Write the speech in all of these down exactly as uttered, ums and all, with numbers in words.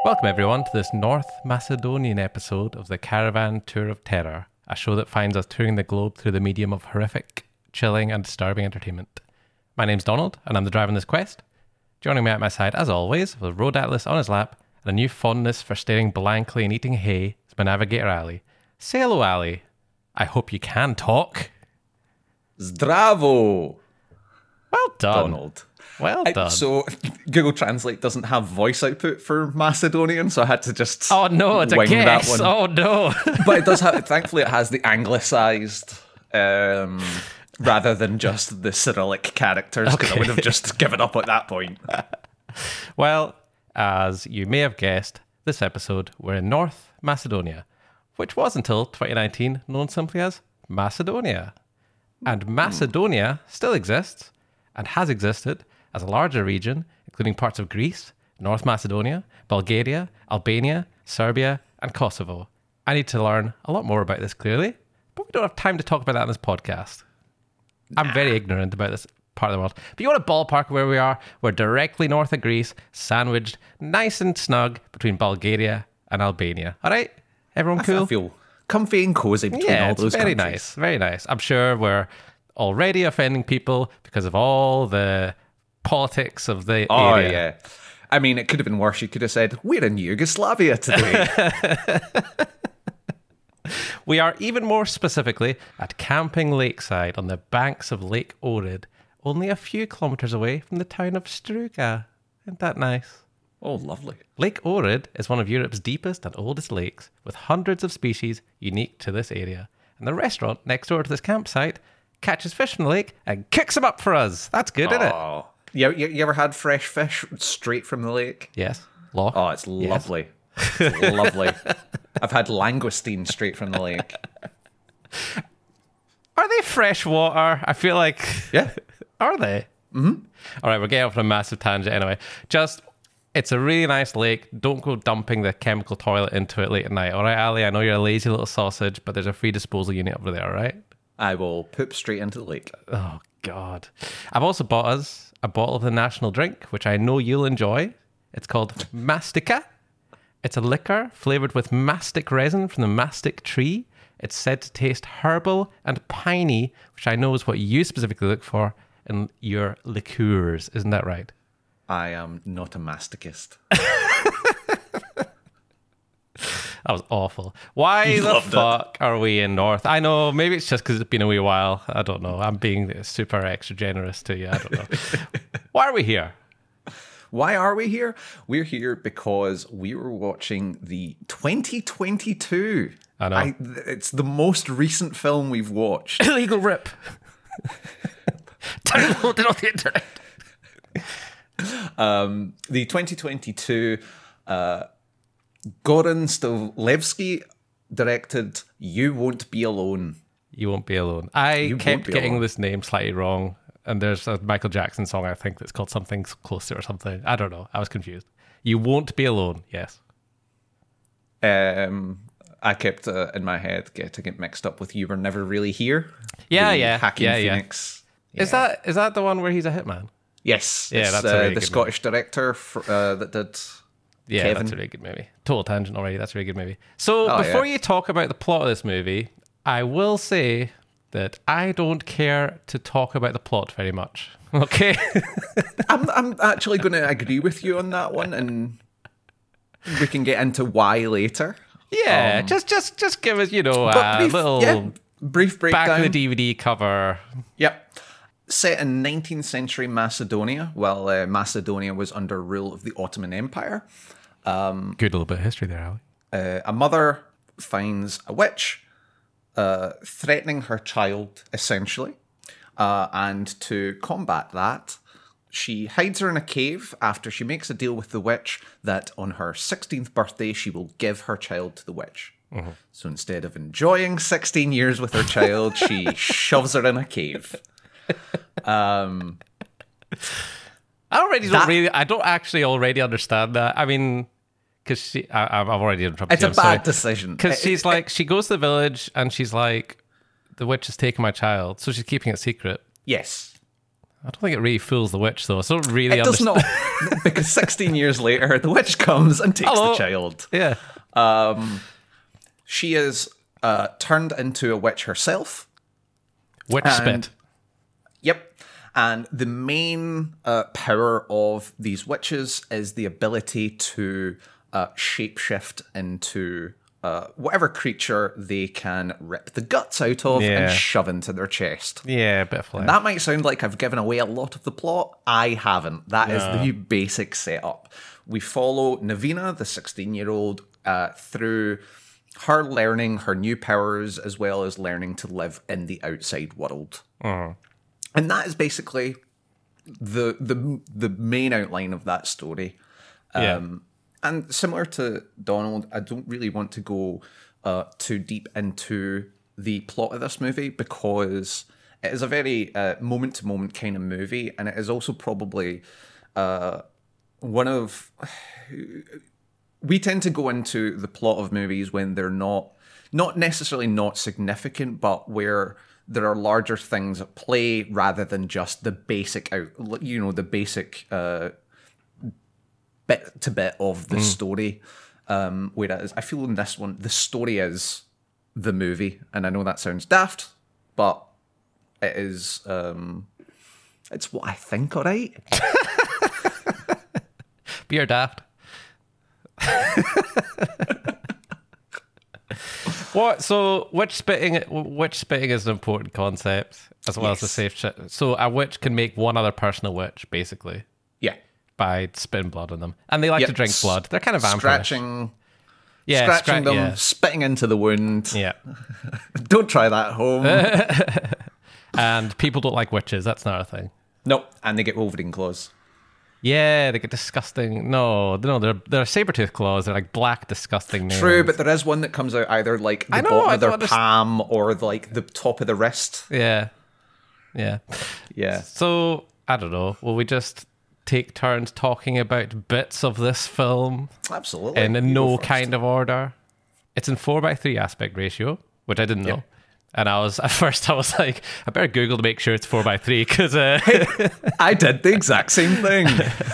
Welcome everyone to this North Macedonian episode of the Caravan Tour of Terror, a show that finds us touring the globe through the medium of horrific, chilling and disturbing entertainment. My name's Donald, and I'm the driver on this quest. Joining me at my side, as always, with a road atlas on his lap and a new fondness for staring blankly and eating hay, is my navigator Ali. Say hello, Ali. I hope you can talk. Zdravo! Well done. Donald. Well I, done. so Google Translate doesn't have voice output for Macedonian, so I had to just oh no, it's a wing guess. that one. Oh no. But it does have. Thankfully, it has the anglicised um, rather than just the Cyrillic characters, because Okay. I would have just given up at that point. Well, as you may have guessed, this episode we're in North Macedonia, which was until twenty nineteen known simply as Macedonia. And Macedonia still exists and has existed as a larger region, including parts of Greece, North Macedonia, Bulgaria, Albania, Serbia, and Kosovo. I need to learn a lot more about this clearly, but we don't have time to talk about that in this podcast. I'm very ignorant about this part of the world. But you want to ballpark where we are? We're directly north of Greece, sandwiched nice and snug between Bulgaria and Albania. All right? Everyone I, cool? I feel comfy and cozy between Yeah, all it's those very countries. nice. Very nice. I'm sure we're already offending people because of all the politics of the Oh, area. yeah. I mean, it could have been worse. You could have said, we're in Yugoslavia today. We are even more specifically at Camping Lakeside on the banks of Lake Ohrid, only a few kilometres away from the town of Struga. Isn't that nice? Oh, lovely. Lake Ohrid is one of Europe's deepest and oldest lakes, with hundreds of species unique to this area. And the restaurant next door to this campsite catches fish from the lake and cooks them up for us. That's good, isn't it? Oh. You, you, you ever had fresh fish straight from the lake? Yes. Loch. Oh, it's Yes. lovely. It's lovely. I've had langoustine straight from the lake. Are they fresh water? I feel like... Yeah. Are they? Mm-hmm. All right, we're getting off on a massive tangent anyway. Just, it's a really nice lake. Don't go dumping the chemical toilet into it late at night. All right, Ali, I know you're a lazy little sausage, but there's a free disposal unit over there, all right? I will poop straight into the lake. Oh, God. I've also bought us a bottle of the national drink, which I know you'll enjoy. It's called Mastica. It's a liquor flavored with mastic resin from the mastic tree. It's said to taste herbal and piney, which I know is what you specifically look for in your liqueurs. Isn't that right? I am not a masticist. That was awful. Why You the loved it. fuck are we in North? I know, maybe it's just because it's been a wee while. I don't know. I'm being super extra generous to you. I don't know. Why are we here? Why are we here? We're here because we were watching the twenty twenty-two. I know. It's the most recent film we've watched. Illegal rip. Download it on the internet. Um, the twenty twenty-two uh, Goran Stovlevsky directed You Won't Be Alone. You won't be alone. I You won't kept be getting alone. this name slightly wrong. And there's a Michael Jackson song, I think, that's called something closer or something. I don't know. I was confused. You won't be alone. Yes. Um, I kept uh, in my head getting it mixed up with You Were Never Really Here. Yeah, the yeah. Hacking yeah, yeah. Phoenix. Is Yeah. that is that the one where he's a hitman? Yes. Yeah, it's, that's a uh, really the good Scottish director for, uh, that did. Yeah, Kevin. that's a really good movie. Total tangent already. That's a really good movie. So Oh, before yeah. you talk about the plot of this movie, I will say that I don't care to talk about the plot very much. Okay? I'm I'm actually going to agree with you on that one, and we can get into why later. yeah, just just just give us, you know, But a brief, little yeah, brief breakdown. back of the D V D cover. Yep. Set in nineteenth century Macedonia, while uh, Macedonia was under rule of the Ottoman Empire, Good little bit of history there, Ali. uh, a mother finds a witch uh, threatening her child, essentially. Uh, and to combat that, she hides her in a cave after she makes a deal with the witch that on her sixteenth birthday, she will give her child to the witch. Mm-hmm. So instead of enjoying sixteen years with her child, she shoves her in a cave. Um, I already don't That- really, I don't actually already understand that. I mean, because she, I, I've already interrupted it's you, a I'm bad sorry. decision. Because It- she's like, she goes to the village and she's like, the witch has taken my child, so she's keeping it secret. Yes. I don't think it really fools the witch, though. So I don't really It does understand. not, because sixteen years later, the witch comes and takes Hello. the child. Yeah. She is uh, turned into a witch herself. Witch And- spit. Yep. And the main uh, power of these witches is the ability to uh, shapeshift into uh, whatever creature they can rip the guts out of Yeah. and shove into their chest. Yeah, a bit of flair. That might sound like I've given away a lot of the plot. I haven't. That is the basic setup. We follow Navina, the sixteen-year-old, uh, through her learning her new powers as well as learning to live in the outside world. And that is basically the the the main outline of that story. yeah. Um, and similar to Donald, I don't really want to go uh, too deep into the plot of this movie because it is a very uh, moment-to-moment kind of movie, and it is also probably uh, one of... We tend to go into the plot of movies when they're not, not necessarily not significant, but where there are larger things at play rather than just the basic out, you know, the basic uh, bit to bit of the story. Um, whereas I feel in this one, the story is the movie, and I know that sounds daft, but it is. Um, it's what I think. All right. Beer daft. What? So, witch spitting? Witch spitting is an important concept, as well as the Yes. safe shit. So, a witch can make one other person a witch, basically, Yeah. by spitting blood on them, and they like Yep. to drink blood. They're kind of vampires. Scratching, yeah, scratching scra- them, Yeah. spitting into the wound. yeah. Don't try that at home. And people don't like witches. That's not a thing. Nope. And they get Wolverine claws. Yeah, they get disgusting. No, no, they're they're saber-tooth claws. They're like black, disgusting nails. True, but there is one that comes out either like the I know, bottom I of their don't underst- palm or like the top of the wrist. yeah, yeah. Yeah. So I don't know. Will we just take turns talking about bits of this film Absolutely. in You no go first. kind of order? It's in four by three aspect ratio, which I didn't know. Yep. And I was at first I was like, I better Google to make sure it's four by three because. Uh, I did the exact same thing.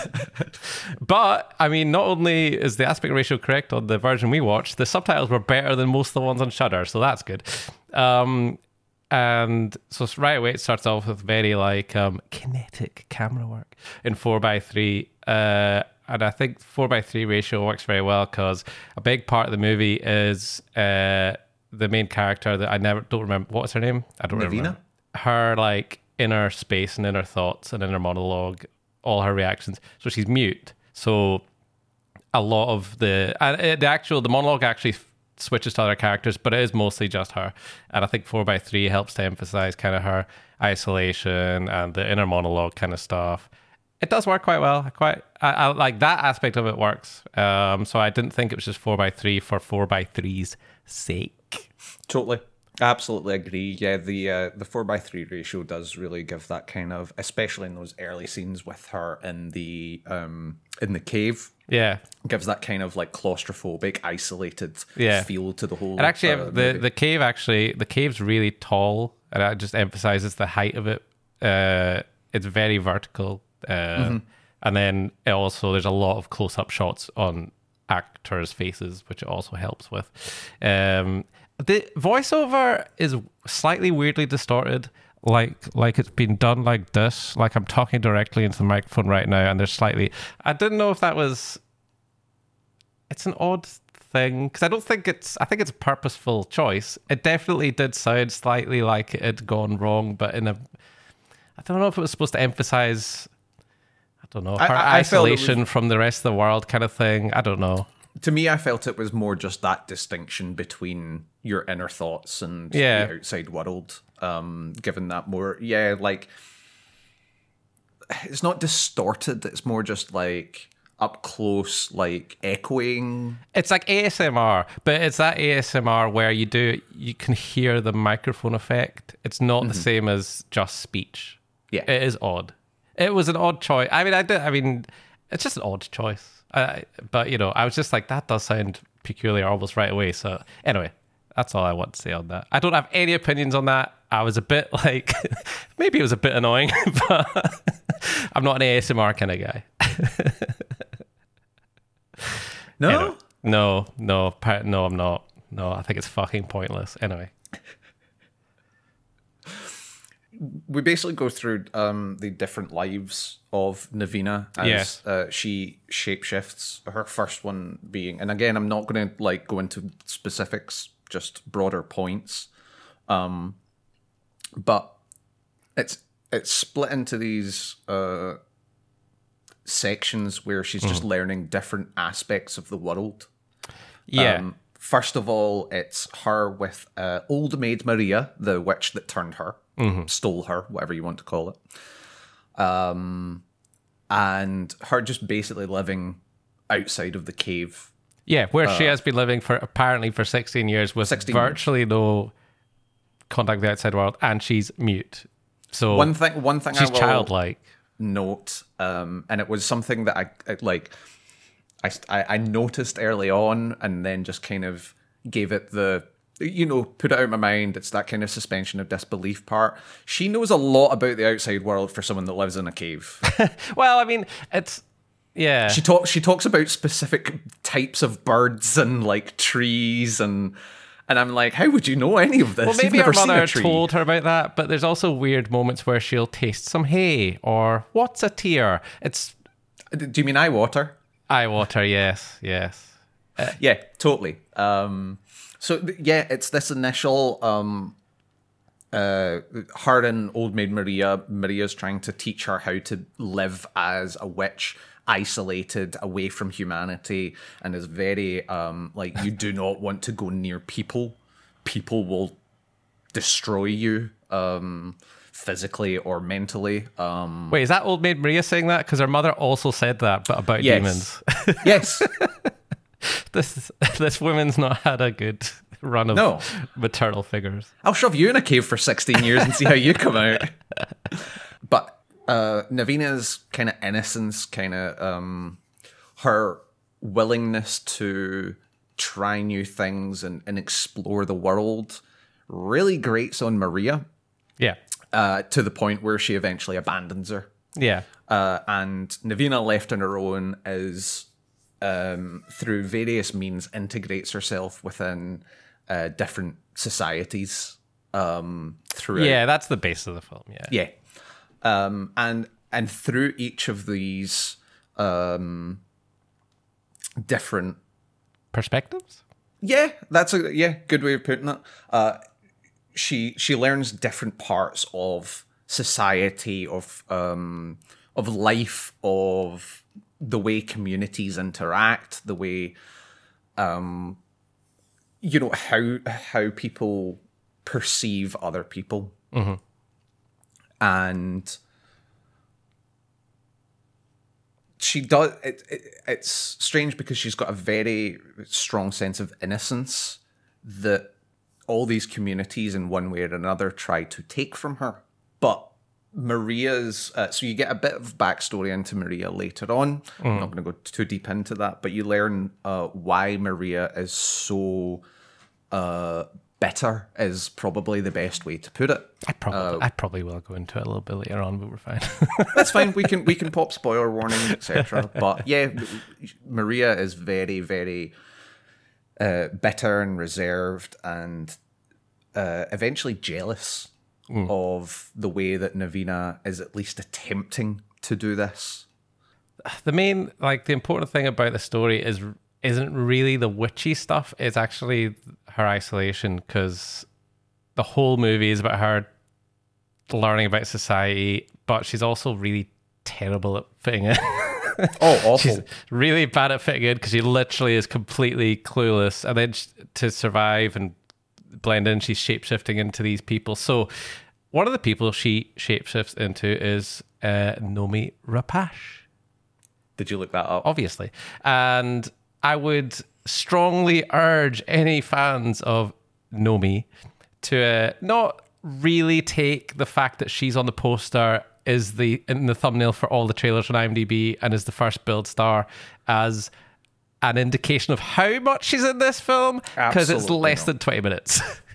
But I mean, not only is the aspect ratio correct on the version we watched, the subtitles were better than most of the ones on Shudder, so that's good. Um, and so right away, it starts off with very like um, kinetic camera work in four by three. Uh, and I think four by three ratio works very well because a big part of the movie is uh, the main character that I never don't remember. What was her name? I don't Navina? remember. Her like inner space and inner thoughts and inner monologue, all her reactions. So she's mute. So a lot of the uh, the actual the monologue actually f- switches to other characters, but it is mostly just her. And I think four by three helps to emphasize kind of her isolation and the inner monologue kind of stuff. It does work quite well. I quite I, I like that aspect of it works. Um, so I didn't think it was just four by three for four by three's sake. Totally. Absolutely agree. Yeah, the uh, the four by three ratio does really give that kind of, especially in those early scenes with her in the um in the cave, Yeah. gives that kind of like claustrophobic, isolated Yeah. feel to the whole. And actually, uh, the movie. the cave actually the cave's really tall, and it just emphasizes the height of it. Uh, it's very vertical, uh, Mm-hmm. and then it also there's a lot of close up shots on actors' faces, which it also helps with. Um, the voiceover is slightly weirdly distorted, like like it's been done like this, like I'm talking directly into the microphone right now, and there's slightly. I didn't know if that was. It's an odd thing because I don't think it's. I think it's a purposeful choice. It definitely did sound slightly like it had gone wrong, but in a. I don't know if it was supposed to emphasize. I don't know her I- I felt it was- isolation from the rest of the world, kind of thing. I don't know. To me, I felt it was more just that distinction between your inner thoughts and Yeah. the outside world. Um, given that more, yeah, like it's not distorted. It's more just like up close, like echoing. It's like A S M R, but it's that A S M R where you do you can hear the microphone effect. It's not the same as just speech. Yeah. It is odd. It was an odd choice. I mean, I did. I mean, it's just an odd choice. I, but you know, I was just like, that does sound peculiar almost right away. So anyway, that's all I want to say on that. I don't have any opinions on that. I was a bit like, maybe it was a bit annoying, but I'm not an A S M R kind of guy. No? Anyway, no, no, pa- no, I'm not. No, I think it's fucking pointless. Anyway. We basically go through um, the different lives of Navina as Yes. uh, she shapeshifts. Her first one being, and again, I'm not going to like go into specifics, just broader points. Um, but it's it's split into these uh, sections where she's just learning different aspects of the world. Yeah. Um, first of all, it's her with uh, Old Maid Maria, the witch that turned her, mm-hmm. stole her, whatever you want to call it. Um, and her just basically living outside of the cave. Yeah, where she has been living for apparently for sixteen years with sixteen virtually no contact with the outside world, and she's mute. So One thing, one thing she's I will childlike. note, um, and it was something that I, I like. I, I I noticed early on, and then just kind of gave it the, you know, put it out of my mind. It's that kind of suspension of disbelief part. She knows a lot about the outside world for someone that lives in a cave. Well, I mean, it's yeah. She talks. She talks about specific types of birds and like trees, and and I'm like, how would you know any of this? Well, You've maybe never her seen mother a tree. told her about that, but there's also weird moments where she'll taste some hay or what's a tear. It's Do you mean eye water? eye water. Yes, yes. Yeah, totally. Um, so th- yeah, it's this initial um, uh, her and Old Maid Maria. Maria's trying to teach her how to live as a witch, isolated, away from humanity, and is very um, like, you do not want to go near people. People will destroy you um, physically or mentally. Um, Wait, is that Old Maid Maria saying that? Because her mother also said that, but about Yes. demons. yes. this this woman's not had a good run of No. maternal figures. I'll shove you in a cave for sixteen years and see how you come out. But uh, Navina's kind of innocence, kind of um, her willingness to try new things and, and explore the world really grates on Maria Yeah. uh, to the point where she eventually abandons her. Yeah. Uh, and Navina, left on her own, is um, through various means integrates herself within uh, different societies um, throughout. Yeah, that's the base of the film. Yeah. Yeah. Um, and and through each of these um, different, Perspectives? yeah, that's a yeah good way of putting it. Uh, she she learns different parts of society, of um, of life, of the way communities interact, the way um, you know how how people perceive other people. Mm-hmm. And she does it, it it's strange because she's got a very strong sense of innocence that all these communities in one way or another try to take from her. But Maria's uh, so you get a bit of backstory into Maria later on. I'm not going to go too deep into that, but you learn uh, why Maria is so uh bitter is probably the best way to put it. I probably I probably will go into it a little bit later on, but we're fine. That's fine. We can we can pop spoiler warning, et cetera. But yeah, Maria is very very uh, bitter and reserved, and uh, eventually jealous mm. of the way that Navina is at least attempting to do this. The main, like, the important thing about the story is isn't really the witchy stuff. It's actually her isolation, because the whole movie is about her learning about society, but she's also really terrible at fitting in. Oh, awful. She's really bad at fitting in because she literally is completely clueless. And then she, to survive and blend in, she's shapeshifting into these people. So one of the people she shapeshifts into is uh, Nomi Rapace. Did you look that up? Obviously. And I would strongly urge any fans of Nomi to uh, not really take the fact that she's on the poster, is the in the thumbnail for all the trailers on IMDb, and is the first build star as an indication of how much she's in this film, because it's Absolutely less not. than twenty minutes.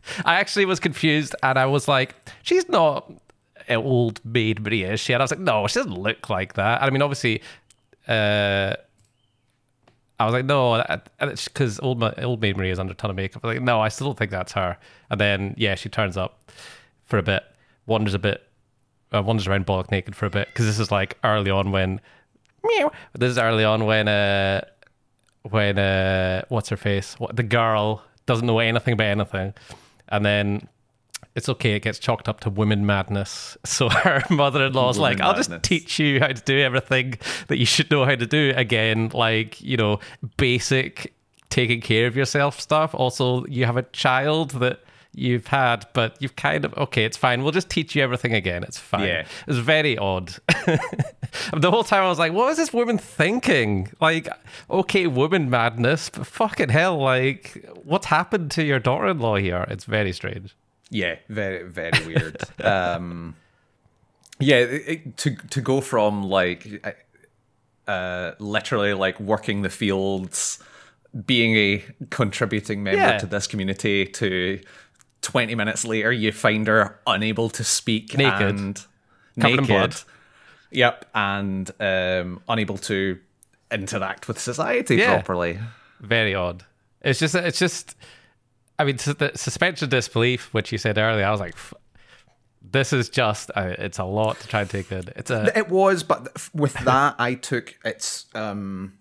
I actually was confused, and I was like, she's not an old maid Maria, is she? And I was like, no, she doesn't look like that. I mean, obviously, uh, I was like, no, because old, Ma- old maid Maria is under a ton of makeup. I was like, no, I still don't think that's her. And then, yeah, she turns up for a bit, wanders a bit, uh, wanders around bollock naked for a bit, because this is like early on when, meow, this is early on when, uh, when, uh, what's her face? What, the girl doesn't know anything about anything. And then it's okay, it gets chalked up to women madness. So her mother-in-law's Women like, I'll just madness. teach you how to do everything that you should know how to do. Again, like, you know, basic taking care of yourself stuff. Also, you have a child that you've had, but you've kind of, okay, it's fine. We'll just teach you everything again. It's fine. Yeah. It was very odd. The whole time I was like, what is this woman thinking? Like, okay, woman madness, but fucking hell, like, what's happened to your daughter-in-law here? It's very strange. Yeah, very, very weird. um, yeah, it, it- to to go from like uh, literally like working the fields, being a contributing member Yeah. to this community, to twenty minutes later you find her unable to speak Naked. and Covered in naked. blood. Yep, and um, unable to interact with society Yeah. properly. Very odd. It's just, it's just, I mean, su- the suspension of disbelief, which you said earlier, I was like, f- this is just, uh, it's a lot to try and take in. It's a, It was, but with that, I took it's um,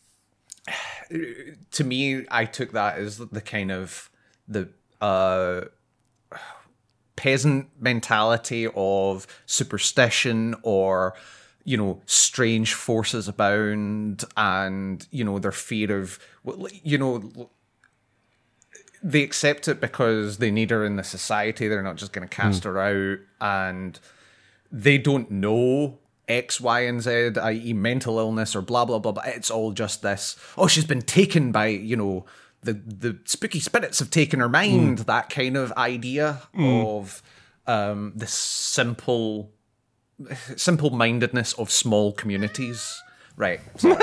to me, I took that as the kind of the uh, peasant mentality of superstition, or you know, strange forces abound, and you know, their fear of, you know, they accept it because they need her in the society. They're not just going to cast her out, and they don't know X, Y, and Z, that is mental illness or blah, blah, blah, blah. It's all just this, oh, she's been taken by, you know, the, the spooky spirits have taken her mind, that kind of idea of um, the simple, simple-mindedness of small communities. Right. Sorry.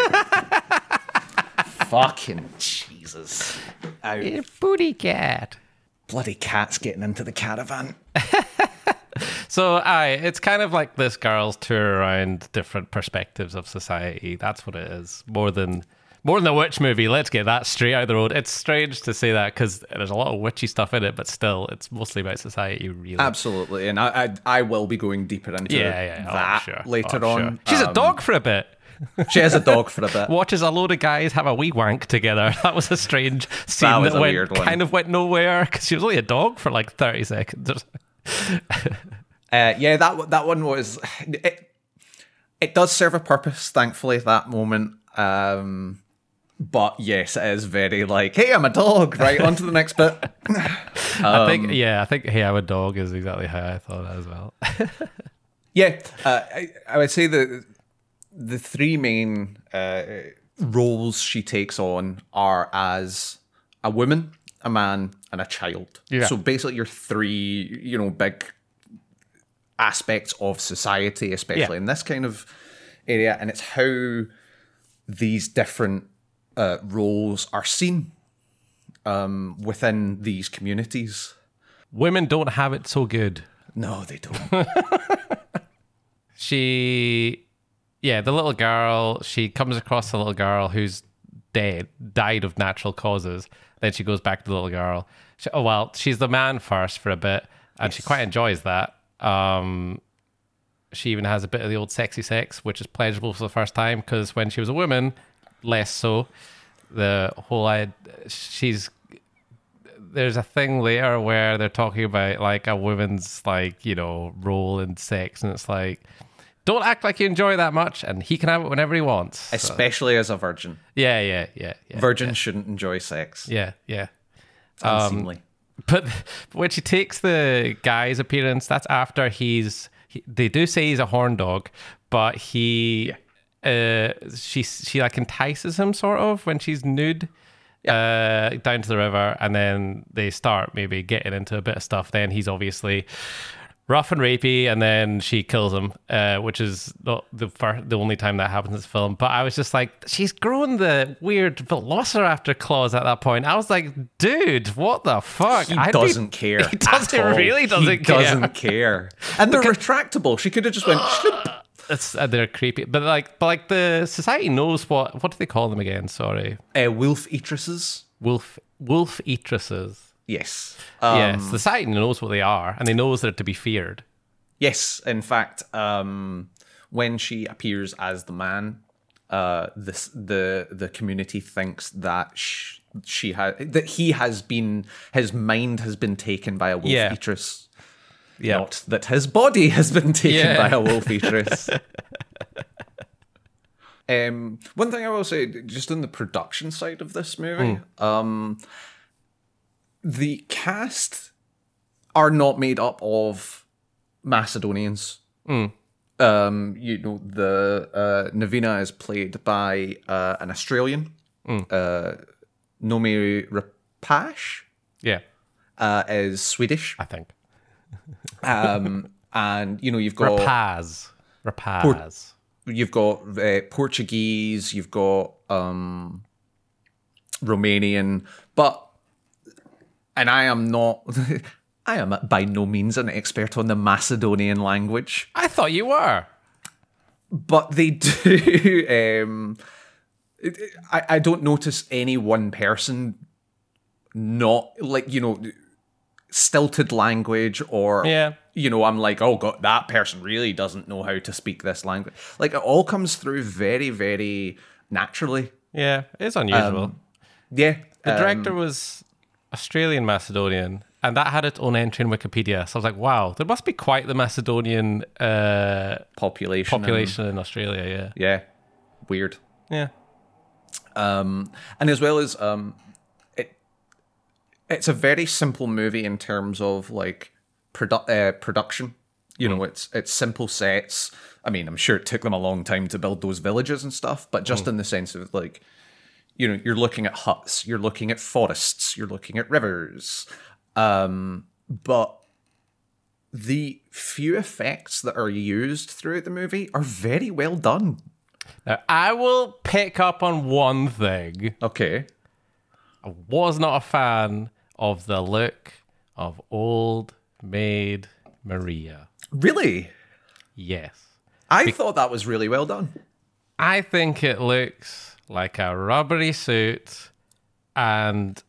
Fucking Jesus. Ow. booty cat. Bloody cat's getting into the caravan. So, aye, it's kind of like this girl's tour around different perspectives of society. That's what it is. More than more than a witch movie. Let's get that straight out of the road. It's strange to say that because there's a lot of witchy stuff in it, but still, it's mostly about society, really. Absolutely, and I, I I will be going deeper into Yeah, yeah. Oh, that sure. later Oh, on. sure. She's a Um, dog for a bit. She has a dog for a bit. Watches a load of guys have a wee wank together. That was a strange scene That was that a went, weird one. kind of went nowhere because she was only a dog for like thirty seconds. Uh, yeah, that that one was. It, it does serve a purpose, thankfully. That moment. Um, but yes, it is very like, hey, I'm a dog. Right, on to the next bit. I think, yeah, I think Hey, I'm a Dog is exactly how I thought as well. Yeah, uh, I, I would say that the three main uh, roles she takes on are as a woman, a man, and a child. Yeah. So basically, your three, you know, big aspects of society, especially Yeah. in this kind of area, and it's how these different uh, roles are seen um, within these communities. Women don't have it so good. No, they don't. She, yeah, the little girl, she comes across a little girl who's dead, died of natural causes. Then she goes back to the little girl. She, oh, well, she's the man first for a bit, and she quite enjoys that. Um, she even has a bit of the old sexy sex, which is pleasurable for the first time, because when she was a woman, less so. The whole, I, she's, there's a thing later where they're talking about like a woman's like, you know, role in sex, and it's like, don't act like you enjoy that much, and he can have it whenever he wants. So, Especially as a virgin. yeah, yeah, yeah, yeah. Virgins shouldn't enjoy sex. Yeah, yeah. It's unseemly. But when she takes the guy's appearance, that's after he's. He, they do say he's a horn dog, but he, uh, she she like entices him sort of when she's nude, uh, down to the river, and then they start maybe getting into a bit of stuff. Then he's obviously rough and rapey, and then she kills him, uh, which is not the fir- the only time that happens in this film. But I was just like, she's grown the weird velociraptor claws at that point. I was like, dude, what the fuck? He I'd doesn't be- care. He doesn't at all. really doesn't he care. doesn't care. And they're retractable. She could have just went. Shloop. It's uh, they're creepy, but like, but like the society knows what. What do they call them again? Sorry, Uh, wolf eatresses. wolf wolf eatresses. Yes. Um, Yes, the society knows what they are, and they knows they're to be feared. Yes. In fact, um, when she appears as the man, uh, this the the community thinks that sh- she has that he has been his mind has been taken by a wolf Yeah. eatress. Yeah. Not that his body has been taken Yeah. by a wolf eatress. um, one thing I will say, just on the production side of this movie, um, the cast are not made up of Macedonians. Um, you know, the uh, Navina is played by uh, an Australian, uh, Nomi Rapace, Yeah, uh, is Swedish. I think. Um, and you know, you've got Rapaz. Rapaz. you've got uh, Portuguese, you've got um, Romanian, but and I am not, I am by no means an expert on the Macedonian language, I thought you were. but they do. Um, it- it- I I don't notice any one person not like you know stilted language or Yeah. you know, I'm like, oh god, that person really doesn't know how to speak this language. Like it all comes through very, very naturally. Yeah, it's unusual. Yeah. the um, director was Australian Macedonian, and that had its own entry in Wikipedia. So I was like, wow, there must be quite the Macedonian uh, population. and- population in Australia. Yeah. yeah. Weird. Yeah. Um, and as well as um, it, it's a very simple movie in terms of like produ- uh, production. You know, it's it's simple sets. I mean, I'm sure it took them a long time to build those villages and stuff, but just in the sense of like, you know, you're looking at huts, you're looking at forests, you're looking at rivers, um, but the few effects that are used throughout the movie are very well done. Now, I will pick up on one thing. Okay. I was not a fan of the look of old maid Maria. Really? Yes. I thought that was really well done. I think it looks like a rubbery suit and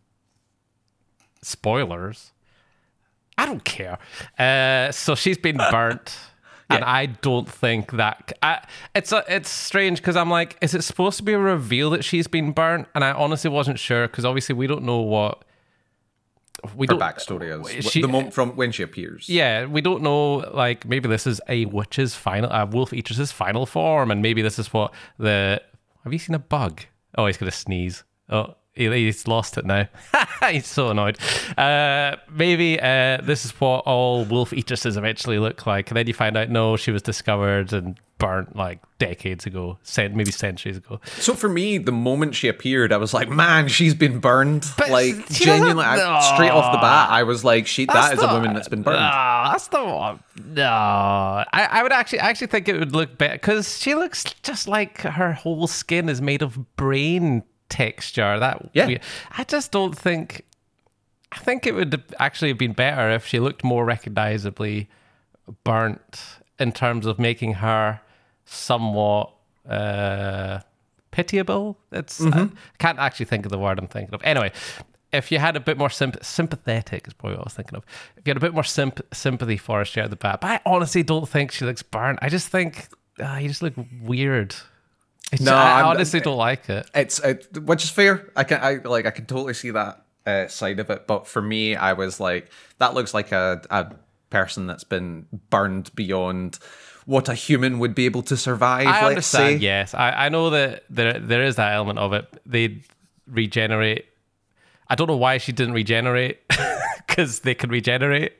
spoilers. I don't care. Uh, so she's been burnt. And I don't think that I, it's a, it's strange because I'm like, is it supposed to be a reveal that she's been burnt? And I honestly wasn't sure because obviously we don't know what we Her don't backstory is she- the moment from when she appears. Yeah, we don't know. Like maybe this is a witch's final, a wolf eatress's final form, and maybe this is what the. Have you seen a bug? Oh, he's gonna sneeze. Oh, he, he's lost it now. He's so annoyed. Uh, maybe uh, this is what all wolf eatresses eventually look like, and then you find out no, she was discovered and burnt like decades ago, cent- maybe centuries ago. So for me, the moment she appeared, I was like, "Man, she's been burned." But like she genuinely, doesn't- I, straight off the bat, I was like, "She, that That's is a not- woman that's been burned." No, that's the one. No, I, I would actually, I actually think it would look better because she looks just like her whole skin is made of brain texture. That Yeah. weird. I just don't think. I think it would actually have been better if she looked more recognizably burnt in terms of making her somewhat uh, pitiable. It's I can't actually think of the word I'm thinking of. Anyway, if you had a bit more symp- sympathetic, is probably what I was thinking of. If you had a bit more symp- sympathy for her straight out the bat, but I honestly don't think she looks burnt. I just think uh, you just look weird. It's No, just- I I'm- honestly don't like it. It's it, which is fair. I can I like I can totally see that uh, side of it. But for me, I was like, that looks like a a person that's been burned beyond what a human would be able to survive. I let's understand. say. Yes, I, I know that there there is that element of it. They regenerate. I don't know why she didn't regenerate because they can regenerate.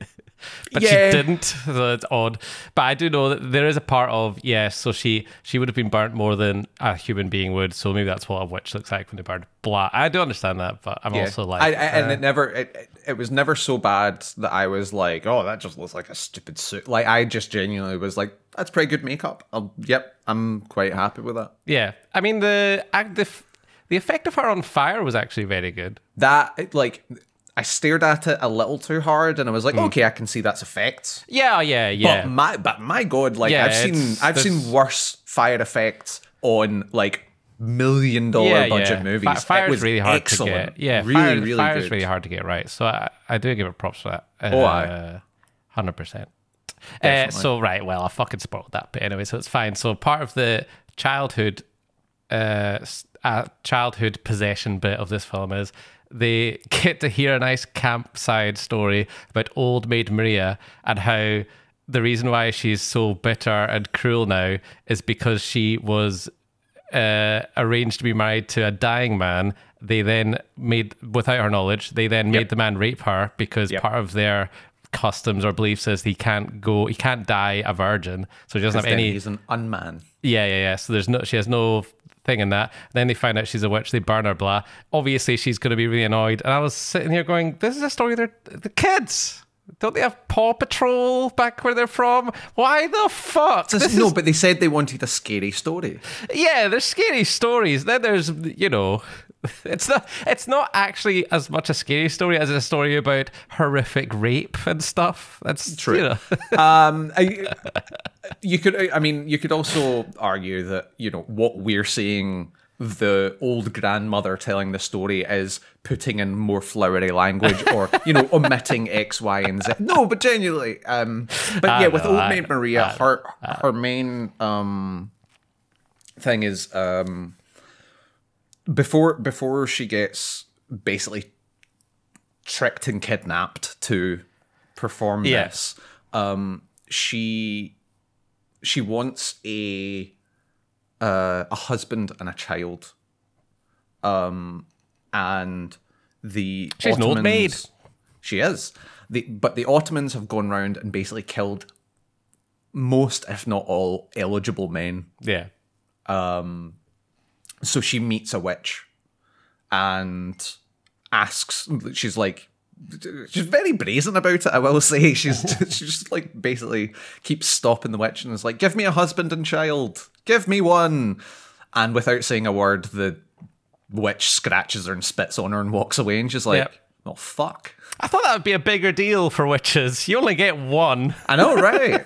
but Yeah. she didn't. So it's odd. But I do know that there is a part of yes. So she she would have been burnt more than a human being would. So maybe that's what a witch looks like when they burn. Blah. I do understand that, but I'm Yeah. also like, I, I, and uh, it never, it, it was never so bad that I was like, oh, that just looks like a stupid suit. Like, I just genuinely was like, that's pretty good makeup. I'll, yep, I'm quite happy with that. yeah. I mean the act the, f- the effect of her on fire was actually very good. That, it, like, I stared at it a little too hard, and I was like, Mm. okay, I can see that's effects. Yeah. Yeah. Yeah. But my, but my god, like, Yeah, I've seen, it's- I've there's- seen worse fire effects on like million dollar yeah, budget yeah. movies. Fi- Fire it was is really hard excellent. to get. Yeah, really, fire, really fire good. is really hard to get right. So I, I do give it props for that. Uh, Oh, aye. hundred percent. Uh, Definitely. so right, well, I fucking spoiled that bit anyway, so it's fine. So part of the childhood, uh, s- uh, childhood possession bit of this film is they get to hear a nice campside story about old maid Maria and how the reason why she's so bitter and cruel now is because she was uh, arranged to be married to a dying man. They then made, without her knowledge, they then made Yep. the man rape her because Yep. part of their customs or beliefs is he can't go, he can't die a virgin. So she doesn't have Then any. he's an unman. Yeah, yeah, yeah. So there's no, she has no thing in that. Then they find out she's a witch. They burn her, blah. Obviously, she's going to be really annoyed. And I was sitting here going, "This is a story. They're the kids. Don't they have Paw Patrol back where they're from? Why the fuck? This no, is- but they said they wanted a scary story. yeah, there's scary stories. Then there's, you know, it's not. It's not actually as much a scary story as a story about horrific rape and stuff. That's True. You know. Um, I, you could, I mean, you could also argue that you know what we're seeing. The old grandmother telling the story is putting in more flowery language, or you know, omitting X, Y, and Z. No, but genuinely, um, but I yeah, with know, old I maid know, Maria, I know, her her main um thing is um before before she gets basically tricked and kidnapped to perform Yeah. this, um, she she wants a uh, a husband and a child, um, and the She's an old Ottomans- maid. She is. The but the Ottomans have gone round and basically killed most, if not all, eligible men. Yeah. So she meets a witch and asks, she's like, she's very brazen about it, I will say. She's she's just like basically keeps stopping the witch and is like, give me a husband and child. Give me one. And without saying a word, the witch scratches her and spits on her and walks away. And she's like, Yep. oh, fuck. I thought that would be a bigger deal for witches. You only get one. I know, right?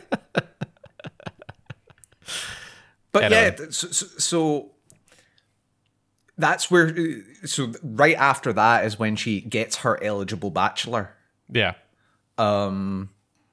But Anyway. yeah, th- so, so, so that's where. So right after that is when she gets her eligible bachelor. Yeah. But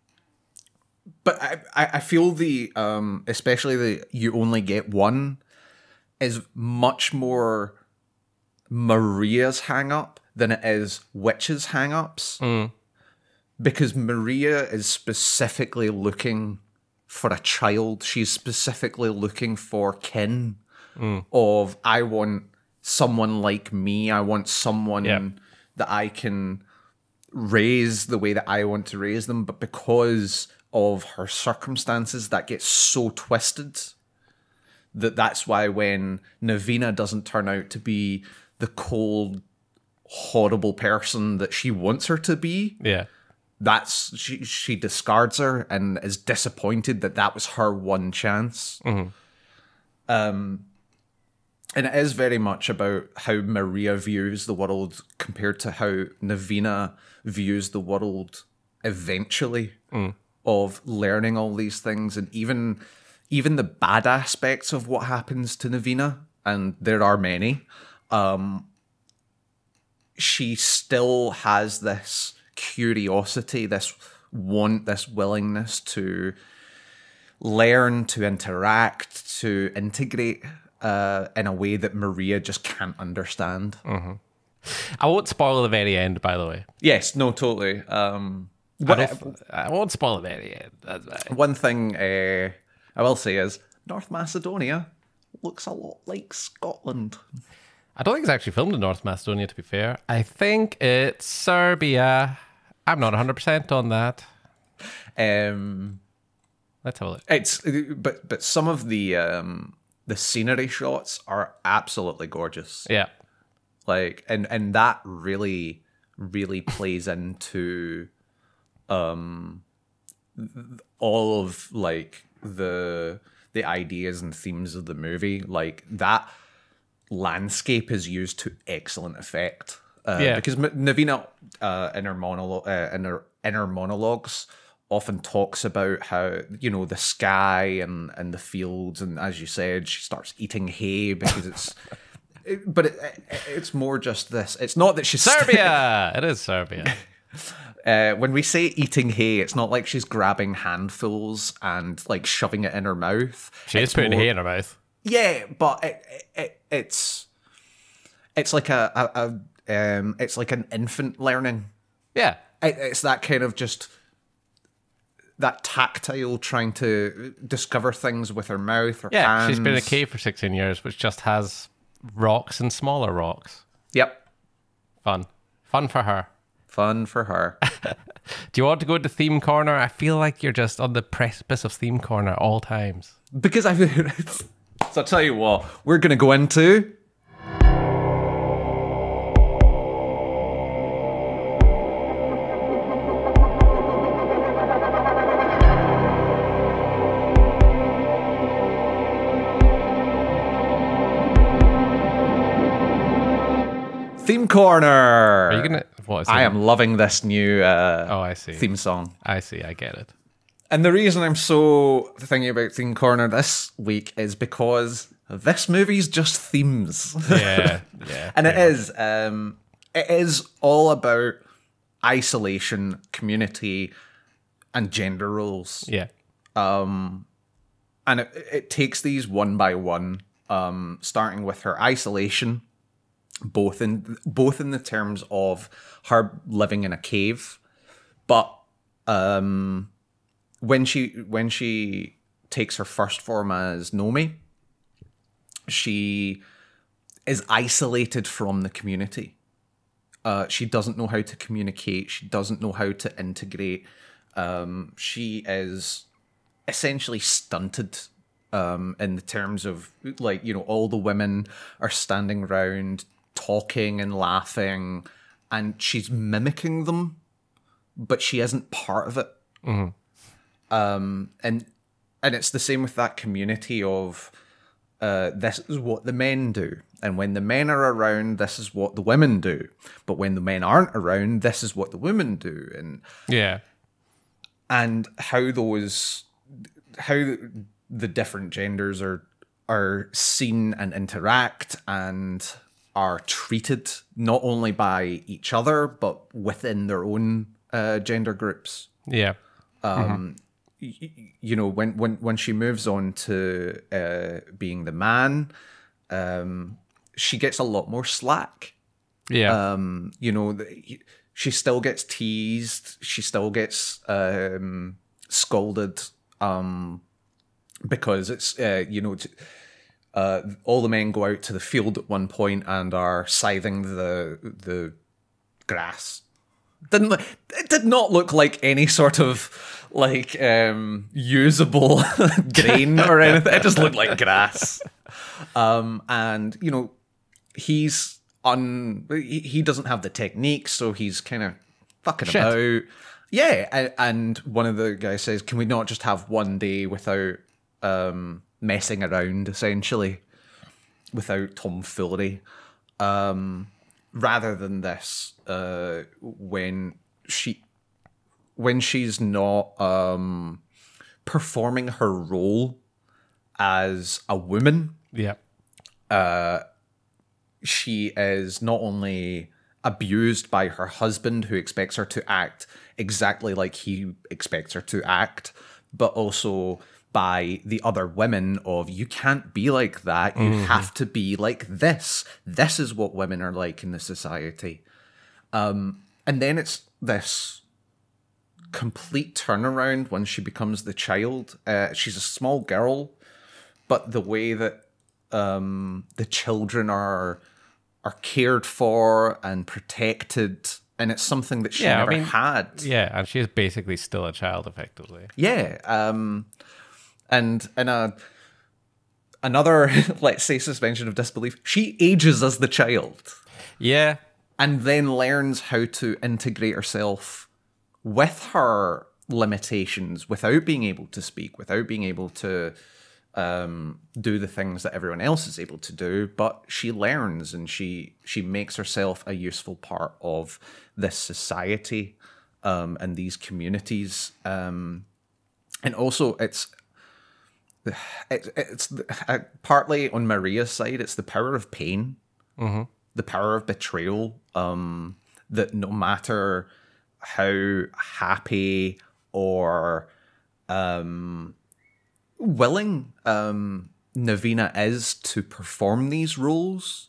I, I I feel the um especially the you only get one is much more Maria's hang up than it is Witch's hang ups. Because Maria is specifically looking for a child. She's specifically looking for kin of I want someone like me. I want someone Yeah. that I can raise the way that I want to raise them. But because of her circumstances, that gets so twisted that that's why when Navina doesn't turn out to be the cold, horrible person that she wants her to be, Yeah. that's she she discards her and is disappointed that that was her one chance. Um, and it is very much about how Maria views the world compared to how Navina views the world eventually, of learning all these things, and even even the bad aspects of what happens to Navina, and there are many. Um, she still has this curiosity, this want, this willingness to learn, to interact, to integrate uh, in a way that Maria just can't understand. I won't spoil the very end, by the way. Yes, no, totally. Um, I, but, don't, I won't spoil the very end. That's fine. one thing uh, I will say is North Macedonia looks a lot like Scotland. I don't think it's actually filmed in North Macedonia, to be fair. I think it's Serbia. I'm not one hundred percent on that. um, Let's have a look. it's but but some of the um, the scenery shots are absolutely gorgeous. Yeah. Like, and and that really really plays into um all of like the the ideas and themes of the movie. Like, that landscape is used to excellent effect. Uh, Yeah. because M- Navina uh, in her monologue, uh, in her inner monologues, often talks about how, you know, the sky and and the fields, and as you said, she starts eating hay because it's. it- but it, it, it's more just this. It's not that she's Serbia! It is Serbia. Uh, when we say eating hay, it's not like she's grabbing handfuls and like shoving it in her mouth. She is It's putting more- hay in her mouth. Yeah, but it, it, it, it's it's like a, a, a um it's like an infant learning. Yeah. It, it's that kind of just that tactile trying to discover things with her mouth, her Yeah. hands. She's been in a cave for sixteen years, which just has rocks and smaller rocks. Yep, Fun. Fun for her. fun for her. Do you want to go to theme corner? I feel like you're just on the precipice of theme corner at all times. Because I've. So I'll tell you what, we're gonna go into. Theme corner. Are you gonna? What is it? I am loving this new uh, Oh, I see. theme song. I see. I get it. And the reason I'm so thinking about Theme Corner this week is because this movie's just themes. Yeah. Yeah. and it yeah. is. Um, it is all about isolation, community, and gender roles. Yeah. And it, it takes these one by one, um, starting with her isolation, both in both in the terms of her living in a cave, but um, when she when she takes her first form as Nomi, she is isolated from the community. Uh, she doesn't know how to communicate. She doesn't know how to integrate. Um, she is essentially stunted um, in the terms of, like, you know, all the women are standing around talking and laughing, and she's mimicking them, but she isn't part of it. Um, and and it's the same with that community of uh, this is what the men do, and when the men are around, this is what the women do. But when the men aren't around, this is what the women do, and Yeah. and how those how the different genders are are seen and interact and are treated not only by each other but within their own uh, gender groups. Yeah. Um, y- you know, when when when she moves on to uh, being the man, um, she gets a lot more slack. Yeah. Um, you know, the, she still gets teased. She still gets um, scolded um, because it's uh, you know, t- uh, all the men go out to the field at one point and are scything the the grass. Didn't look- it did not look like any sort of like um, usable grain or anything. It just looked like grass. Um, and you know, he's un he, he doesn't have the technique, so he's kind of fucking Shit. about. Yeah, and, and one of the guys says, "Can we not just have one day without um, messing around, essentially, without tomfoolery, um, rather than this?" Uh, when she when she's not um, performing her role as a woman, yeah. she is not only abused by her husband, who expects her to act exactly like he expects her to act, but also by the other women of, you can't be like that, you have to be like this. This is what women are like in the society. Um, and then it's this complete turnaround when she becomes the child. Uh, she's a small girl, but the way that um, the children are are cared for and protected and it's something that she Yeah, I never mean- had. Yeah, and she is basically still a child, effectively. Yeah, um, and in a another, let's say, suspension of disbelief, she ages as the child Yeah, and then learns how to integrate herself with her limitations without being able to speak, without being able to um, do the things that everyone else is able to do. But she learns, and she she makes herself a useful part of this society um, and these communities. Um, and also, it's it, it's uh, partly on Maria's side. It's the power of pain, the power of betrayal. Um, that no matter how happy or um, willing um, Navina is to perform these roles,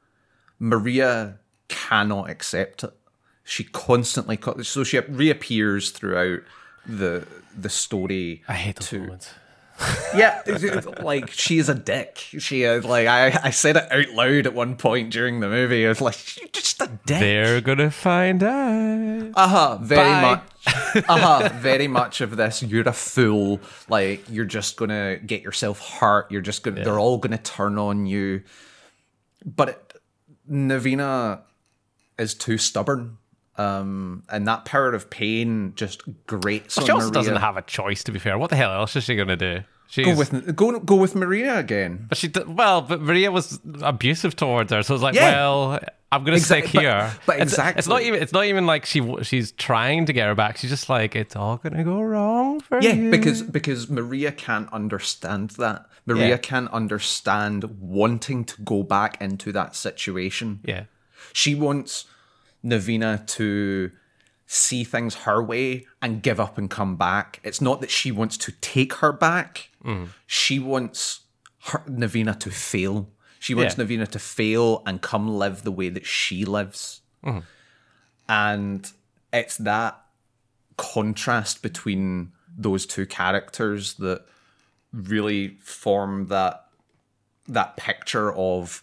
Maria cannot accept it. She constantly, co- so she reappears throughout the the story. I hate those to, moments. Yeah, it's- it's like she is a dick. She is like I, I said it out loud at one point during the movie. I was like, you're just a dick. They're gonna find out. Uh huh. Very Bye. much. Uh huh. Very much of this. You're a fool. Like you're just gonna get yourself hurt. You're just gonna. They're all gonna turn on you. But it, Navina is too stubborn. Um, and that power of pain just grates on She also Maria. doesn't have a choice, to be fair. What the hell else is she gonna do? She's, Go with go go with Maria again. but she d- well, but Maria was abusive towards her, so it's like, Yeah. well, I'm gonna Exact- stick but- here. but It's- it's, not exactly. even. It's not even like she w- she's trying to get her back. She's just like, it's all gonna go wrong for Yeah, you. because because Maria can't understand that. Maria Yeah. can't understand wanting to go back into that situation. yeah, She wants Navina to see things her way and give up and come back. It's not that she wants to take her back. She wants her, Navina to fail. She wants Yeah. Navina to fail and come live the way that she lives. And it's that contrast between those two characters that really form that that picture of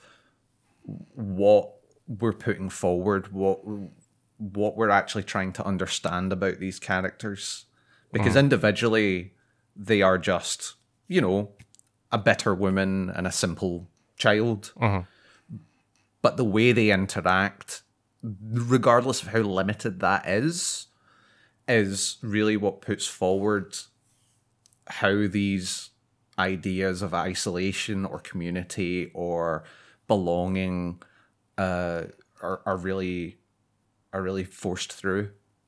what we're putting forward, what what we're actually trying to understand about these characters. Because individually, they are just, you know, a bitter woman and a simple child. But the way they interact, regardless of how limited that is, is really what puts forward how these ideas of isolation or community or belonging uh, are, are really are really forced through.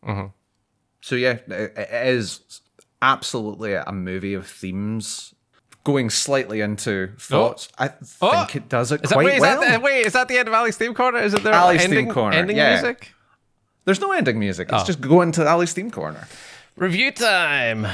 So yeah, it, it is absolutely a movie of themes. Going slightly into thoughts, I think Oh! it does it is that, quite wait, is well. that the, wait, is that the end of Ali's theme corner? Is it their Ali's theme ending, corner, ending yeah. music? There's no ending music. It's Oh. just going to Ali's theme corner. Review time.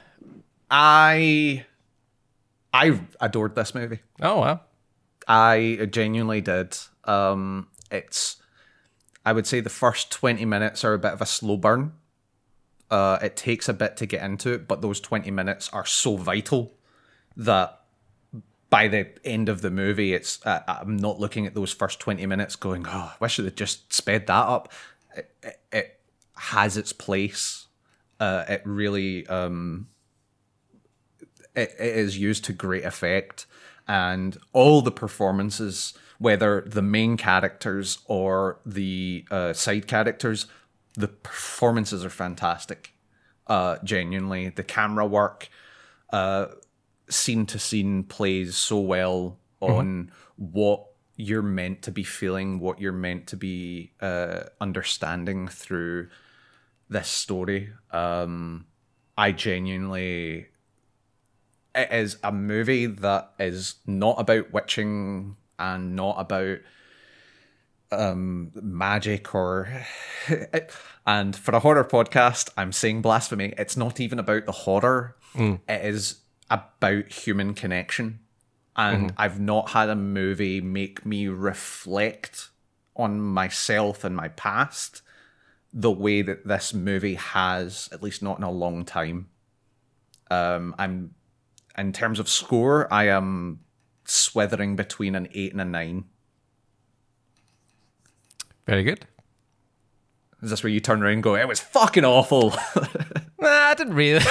I I adored this movie. Oh wow. I genuinely did. Um, it's, I would say the first twenty minutes are a bit of a slow burn. Uh, it takes a bit to get into it, but those twenty minutes are so vital that by the end of the movie, it's uh, I'm not looking at those first twenty minutes going, oh, I wish they had just sped that up. It, it, it has its place. Uh, it really um, it, it is used to great effect, and all the performances, whether the main characters or the uh, side characters, the performances are fantastic. Uh, genuinely, the camera work, uh, scene to scene, plays so well on what you're meant to be feeling, what you're meant to be uh, understanding through this story. Um, I genuinely, it is a movie that is not about witching and not about um, magic or. And for a horror podcast, I'm saying blasphemy. It's not even about the horror. It is about human connection. And I've not had a movie make me reflect on myself and my past the way that this movie has, at least not in a long time. Um, I'm, in terms of score, I am swithering between an eight and a nine. Very good. Is this where you turn around and go, it was fucking awful? Nah, I didn't really.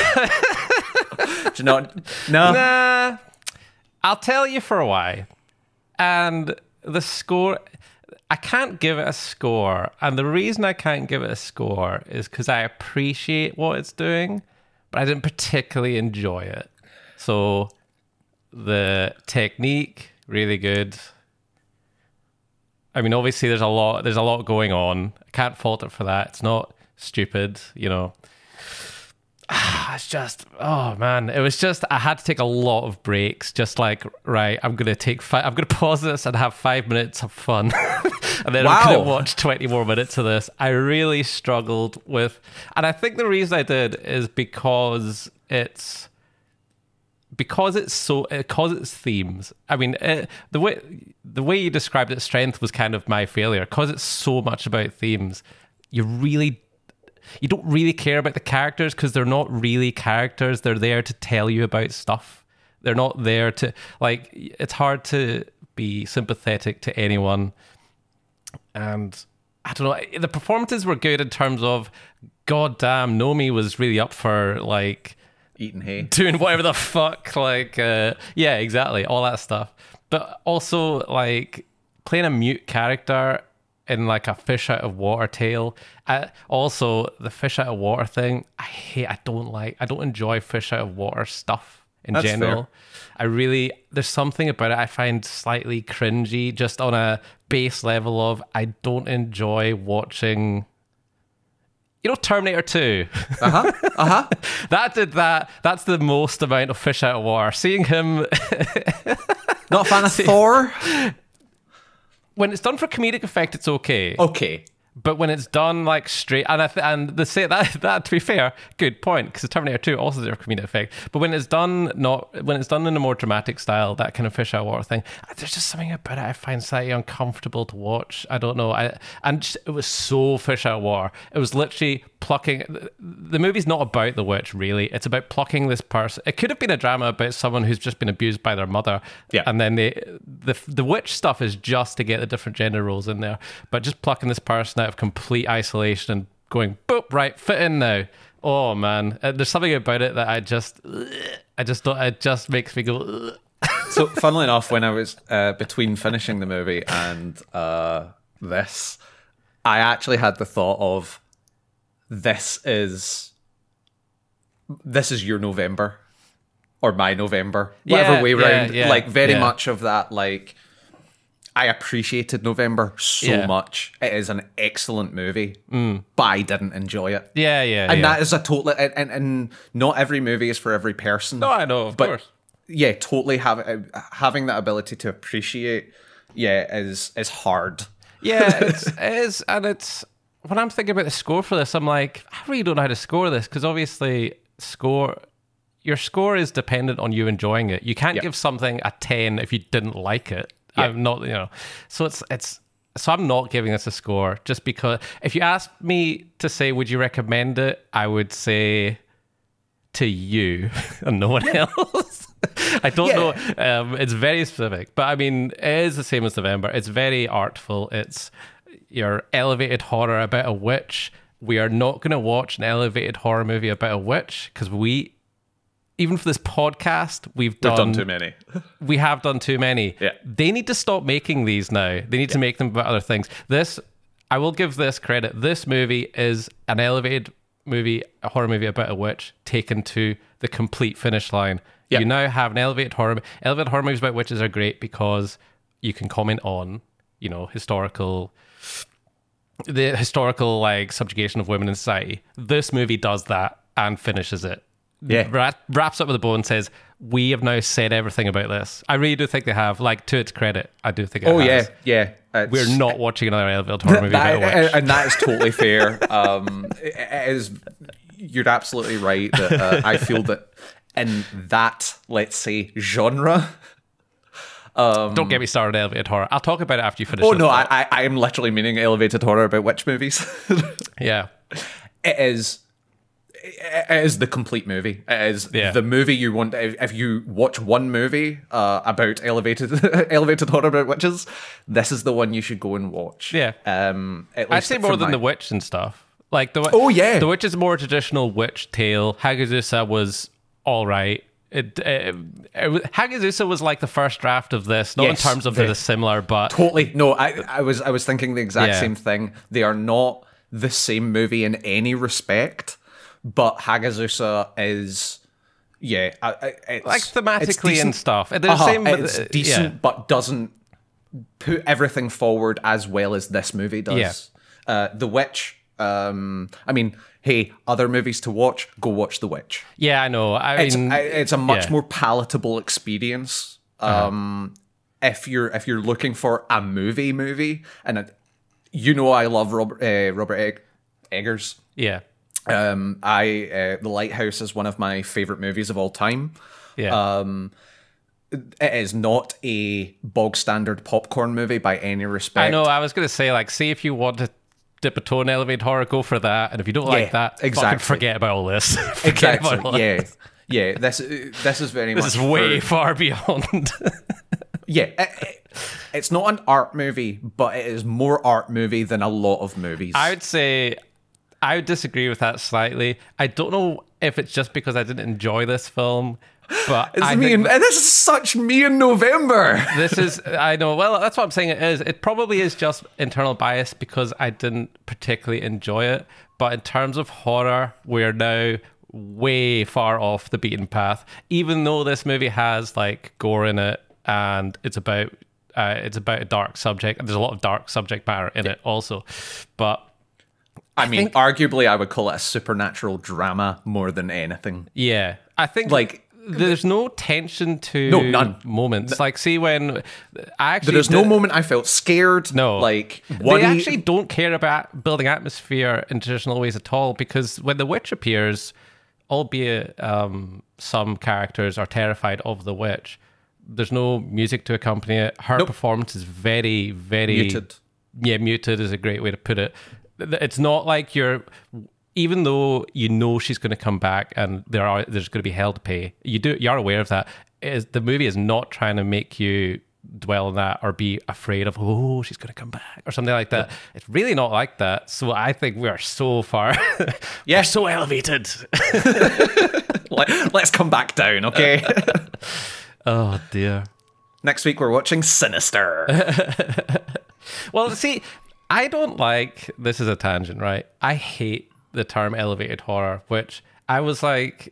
Do you not? No. Nah, I'll tell you for why. And the score, I can't give it a score. And the reason I can't give it a score is because I appreciate what it's doing, but I didn't particularly enjoy it. So the technique, really good. I mean, obviously there's a lot there's a lot going on. I can't fault it for that. It's not stupid, you know. It's just, oh man, it was just, I had to take a lot of breaks, just like, right, I'm gonna take five, I'm gonna pause this and have five minutes of fun, and then Wow. I'm gonna watch twenty more minutes of this. I really struggled with, and I think the reason I did is because it's because it's so because it's themes. I mean, it, the way the way you described its strength was kind of my failure, because it's so much about themes. You really. You don't really care about the characters because they're not really characters. They're there to tell you about stuff. They're not there to, like, it's hard to be sympathetic to anyone. And I don't know, the performances were good in terms of, goddamn, Nomi was really up for, like, Eating hay. doing whatever the fuck, like, uh, yeah, exactly, all that stuff. But also, like, playing a mute character in like a fish out of water tale. I, also, the fish out of water thing, I hate, I don't like, I don't enjoy fish out of water stuff in That's general. fair. I really, there's something about it I find slightly cringy, just on a base level of, I don't enjoy watching, you know, Terminator two. Uh-huh, uh-huh. That did that. That's the most amount of fish out of water. Seeing him, Not a fan of Thor? when it's done for comedic effect, it's okay. Okay. But when it's done like straight, and I th- and the say that that to be fair, good point, because Terminator two also did a comedic effect. But when it's done not when it's done in a more dramatic style, that kind of fish out of water thing, there's just something about it I find slightly uncomfortable to watch. I don't know. I and just, it was so fish out of water. It was literally plucking. The, the movie's not about the witch really. It's about plucking this person. It could have been a drama about someone who's just been abused by their mother. Yeah. And then they the the witch stuff is just to get the different gender roles in there, but just plucking this person out of complete isolation and going boop, right, fit in now. Oh man, uh, there's something about it that I just I just don't, it just makes me go ugh. So funnily enough, when I was uh, between finishing the movie and uh, this, I actually had the thought of this is this is your November or my November, whatever Yeah, way yeah, round. yeah, like very yeah. much of that. Like I appreciated November so Yeah. much. It is an excellent movie, but I didn't enjoy it. yeah yeah And yeah. that is a totally and, and, and not every movie is for every person. No, I know, of but course. yeah, totally have uh, having that ability to appreciate. Yeah, is is hard. Yeah, it's, it is, and it's when I'm thinking about the score for this, I'm like, I really don't know how to score this, because obviously score your score is dependent on you enjoying it. You can't Yeah. give something a ten if you didn't like it. Yeah. I'm not, you know, so it's it's so I'm not giving this a score, just because if you ask me to say would you recommend it, I would say to you and no one else. I don't Yeah. know. Um, it's very specific, but I mean, it is the same as November. It's very artful. It's your elevated horror about a witch. We are not going to watch an elevated horror movie about a witch, because we, even for this podcast, we've We've done, done too many. we have done too many. Yeah. They need to stop making these now. They need to make them about other things. This, I will give this credit. This movie is an elevated movie, a horror movie about a witch taken to the complete finish line. Yeah. You now have an elevated horror. Elevated horror movies about witches are great because you can comment on, you know, historical, the historical like subjugation of women in society. This movie does that and finishes it. Yeah. Ra- wraps up with a bow and says, we have now said everything about this. I really do think they have. Like, to its credit, I do think it Oh has. yeah, yeah. It's- We're not watching another elevated horror movie that, about a witch. and that is totally fair. Um, it, it is. You're absolutely right. That uh, I feel that in that, let's say, genre. Don't get me started on elevated horror. I'll talk about it after you finish. Oh this no, thought. I, I I am literally meaning elevated horror about witch movies. yeah. It is. it is the complete movie. It is Yeah. the movie you want. If, if you watch one movie uh, about elevated elevated horror about witches, this is the one you should go and watch. Yeah. Um, at I'd least say more for than my- The Witch and stuff. Like the Oh, yeah. The Witch is more traditional witch tale. Hagazusa was all right. It, it, it was- Hagazusa was like the first draft of this, not Yes, in terms of the- the similar, but Totally. No, I, I was I was thinking the exact Yeah. same thing. They are not the same movie in any respect, but Hagazusa is, yeah, I, I, it's, like it's thematically decent. and stuff. They're the Uh-huh, same. It's uh, decent, yeah. but doesn't put everything forward as well as this movie does. Yeah. Uh, The Witch. Um, I mean, hey, other movies to watch? Go watch The Witch. Yeah, I know. I It's mean, I- it's a much yeah. more palatable experience. Um, if you're if you're looking for a movie movie, and it, you know I love Robert uh, Robert Egg, Eggers. yeah, Um, I uh, The Lighthouse is one of my favorite movies of all time. yeah. It is not a bog standard popcorn movie by any respect. I know. I was gonna say, like, see if you want to dip a toe in elevated horror, go for that. And if you don't like Yeah, that, fucking exactly. forget about all this. Forget about all Exactly. Yeah. this. Yeah. This this is very This much is way for- far beyond. Yeah, it, it- it's not an art movie, but it is more art movie than a lot of movies. I would say I would disagree with that slightly. I don't know if it's just because I didn't enjoy this film, but it's I me think and, this is such me in November. this is I know. Well, that's what I'm saying. It is. It probably is just internal bias because I didn't particularly enjoy it. But in terms of horror, we're now way far off the beaten path. Even though this movie has like gore in it and it's about uh, it's about a dark subject, and there's a lot of dark subject matter in it also. But I mean, think- arguably, I would call it a supernatural drama more than anything. yeah, I think Like, there's no tension to No, none. moments. Like, see when I actually There's no did- moment I felt scared. No, like they one. actually don't care about building atmosphere in traditional ways at all. Because when the witch appears, albeit um, some characters are terrified of the witch, there's no music to accompany it. Her Nope. performance is very, very Muted. Yeah, muted is a great way to put it. It's not like you're. Even though you know she's going to come back and there are there's going to be hell to pay, you do you are aware of that. It is, the movie is not trying to make you dwell on that or be afraid of oh she's going to come back or something like that. It's really not like that. So I think we are so far, Yeah. we're so elevated. Let, let's come back down, okay? Oh dear. Next week we're watching Sinister. Well, see, I don't like this is a tangent, right? I hate the term elevated horror, which I was like,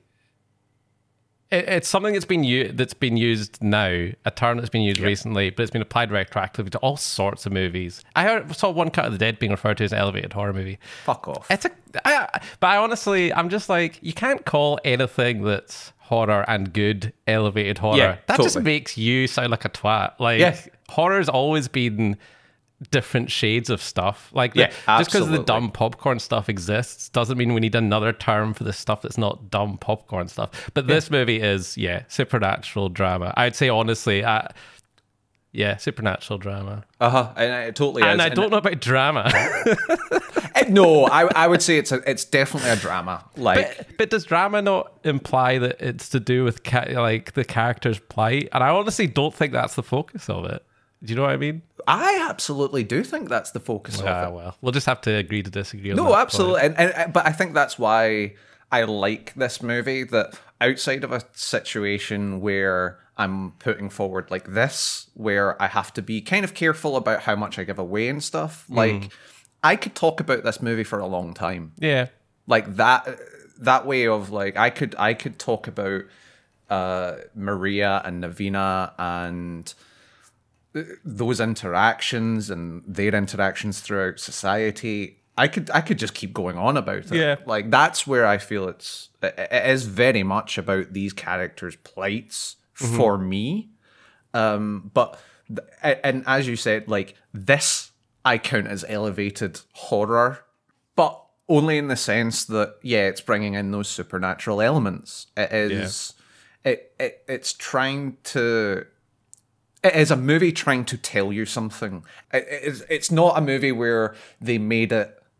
it, it's something that's been u- that's been used now, a term that's been used recently, but it's been applied retroactively to all sorts of movies. I heard, saw One Cut of the Dead being referred to as an elevated horror movie. Fuck off. It's a, I, but I honestly, I'm just like, you can't call anything that's horror and good elevated horror. Yeah, that just totally. makes you sound like a twat. Like, Yeah. horror's always been different shades of stuff. Like, the- Yeah, just because the absolutely. dumb popcorn stuff exists doesn't mean we need another term for the stuff that's not dumb popcorn stuff. But this movie is, yeah, supernatural drama. I'd say honestly, uh, yeah, supernatural drama. Uh huh. And it totally And is. I don't know about drama. Uh, no, I I would say it's a it's definitely a drama. Like But, but does drama not imply that it's to do with ca- like the character's plight? And I honestly don't think that's the focus of it. Do you know what I mean? I absolutely do think that's the focus of Ah, it. well, we'll just have to agree to disagree. On No, that point. absolutely. And, and and- but I think that's why I like this movie. That outside of a situation where I'm putting forward like this, where I have to be kind of careful about how much I give away and stuff. Like I could talk about this movie for a long time. Yeah, Like that that way of like I could I could talk about uh Maria and Navina and those interactions and their interactions throughout society. I could I could just keep going on about it. Yeah. Like that's where I feel it's it, it is very much about these characters' plights for me. Um but th- and as you said, like this I count as elevated horror, but only in the sense that yeah, it's bringing in those supernatural elements. It is it, it it's trying to it is a movie trying to tell you something. It, it is, it's not a movie where they made it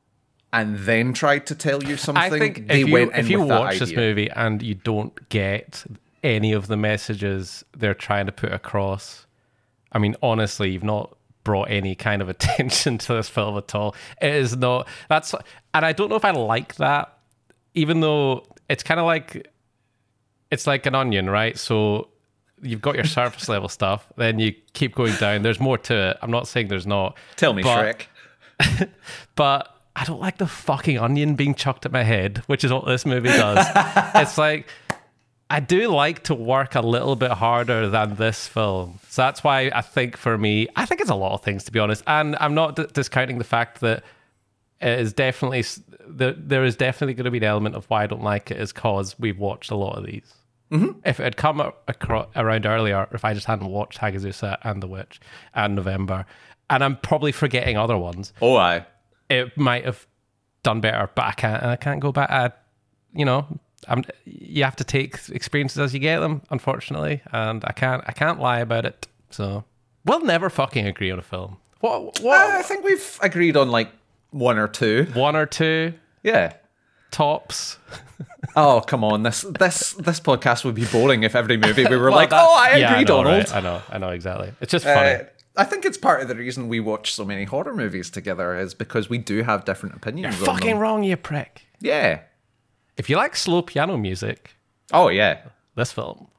and then tried to tell you something. I think they if you, went in if you with that watch this idea. movie and you don't get any of the messages they're trying to put across, I mean, honestly, you've not brought any kind of attention to this film at all. It is not, that's, and I don't know if I like that, even though it's kind of like, it's like an onion, right? So you've got your surface level stuff, then you keep going down. There's more to it. I'm not saying there's not. Tell me, but, Shrek. But I don't like the fucking onion being chucked at my head, which is what this movie does. It's like, I do like to work a little bit harder than this film. So that's why I think for me, I think it's a lot of things, to be honest. And I'm not d- discounting the fact that it is definitely, there, there is definitely going to be an element of why I don't like it is because we've watched a lot of these. Mm-hmm. If it had come a- acro- around earlier, or if I just hadn't watched Hagazusa and The Witch and November, and I'm probably forgetting other ones, Oh, aye. it might have done better. But I can't. I can't go back. I, you know, I'm. You have to take experiences as you get them, unfortunately, and I can't. I can't lie about it. So we'll never fucking agree on a film. What? What? I think we've agreed on like one or two. One or two Yeah. tops. Oh, come on. This this this podcast would be boring if every movie we were Well, like, that- oh, I yeah, agree, I know, Donald. right? I know. I know exactly. It's just funny. Uh, I think it's part of the reason we watch so many horror movies together is because we do have different opinions on Fucking them. wrong, you prick. Yeah. If you like slow piano music, Oh, yeah. this film.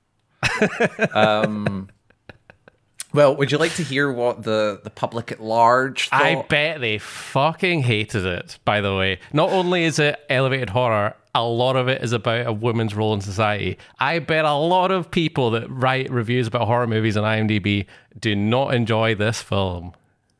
Well, would you like to hear what the, the public at large thought? I bet they fucking hated it, by the way. Not only is it elevated horror, a lot of it is about a woman's role in society. I bet a lot of people that write reviews about horror movies on IMDb do not enjoy this film.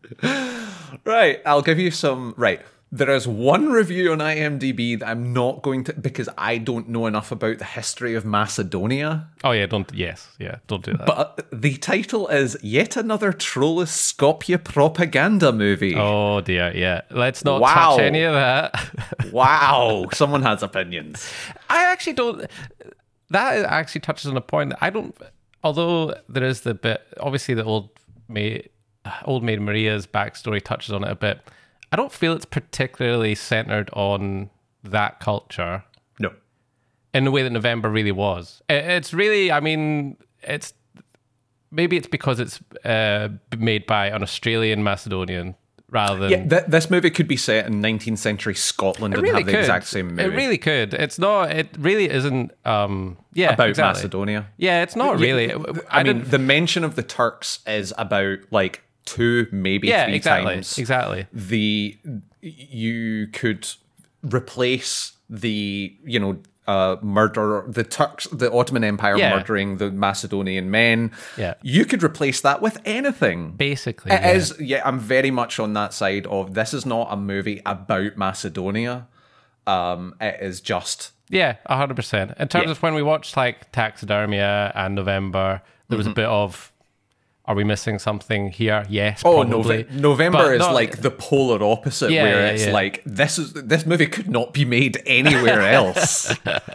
Right, I'll give you some... Right, there is one review on IMDb that I'm not going to... Because I don't know enough about the history of Macedonia. Oh yeah, don't, yes, yeah, don't do that. But the title is Yet Another Trollus Skopje Propaganda Movie. Oh dear, yeah. Let's not Wow. touch any of that. Wow, someone has opinions. I actually don't. That actually touches on a point that I don't. Although there is the bit, obviously the old maid, old maid Maria's backstory touches on it a bit. I don't feel it's particularly centered on that culture No. in the way that November really was. It, it's really, I mean, it's maybe it's because it's uh, made by an Australian Macedonian rather than. Yeah, th- this movie could be set in nineteenth century Scotland and have the exact same movie. It really could. It's not. It really isn't. Um, yeah, about exactly. Macedonia. Yeah, it's not really. I, I mean, didn't- the mention of the Turks is about like two, maybe yeah, three exactly, times. exactly. The you could replace the you know uh, murder the Turks, the Ottoman Empire Yeah. murdering the Macedonian men. Yeah. You could replace that with anything. Basically, It yeah. is, yeah, I'm very much on that side of this is not a movie about Macedonia. Um, it is just Yeah, a hundred percent. In terms Yeah. of when we watched like Taxidermia and November, there was a bit of. Are we missing something here? Yes, oh, probably. Nove- November But is not- like the polar opposite, Yeah, where yeah, it's yeah. like this is this movie could not be made anywhere else.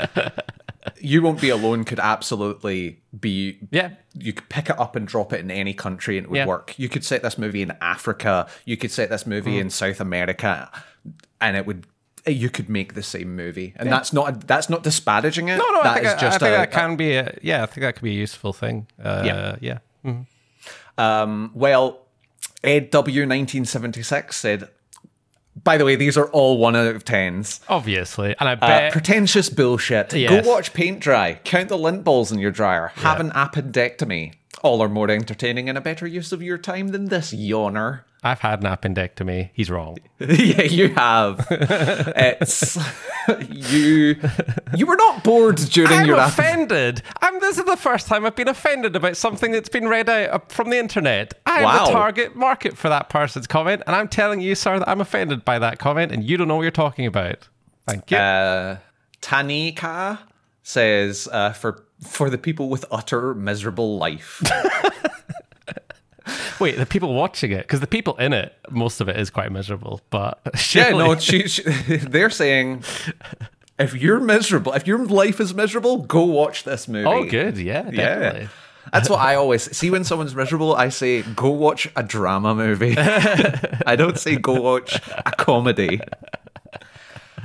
You Won't Be Alone could absolutely be. Yeah. You could pick it up and drop it in any country and it would Yeah. work. You could set this movie in Africa. You could set this movie in South America, and it would. You could make the same movie, and that's not that's not disparaging it. No, no, I That think, is I, just I think a, that can be. A, yeah, I think that could be a useful thing. Uh, Yeah. yeah, yeah. Um, well, Ed W nineteen seventy-six said, by the way, these are all one out of tens. Obviously, and I Uh, bet. pretentious bullshit. Yes. Go watch paint dry. Count the lint balls in your dryer. Have an appendectomy. All are more entertaining and a better use of your time than this yawner. I've had an appendectomy. He's wrong. Yeah, you have. It's you. You were not bored during I'm your app- offended. I'm, this is the first time I've been offended about something that's been read out uh, from the internet. I'm Wow. the target market for that person's comment, and I'm telling you, sir, that I'm offended by that comment, and you don't know what you're talking about. Thank you. Uh, Tanika says uh, for for the people with utter miserable life. Wait, the people watching it, because the people in it, most of it is quite miserable. But Yeah, surely- no, she, she, they're saying if you're miserable, if your life is miserable, go watch this movie. Oh, good. Yeah, definitely. Yeah. That's what I always see when someone's miserable. I say, go watch a drama movie. I don't say go watch a comedy.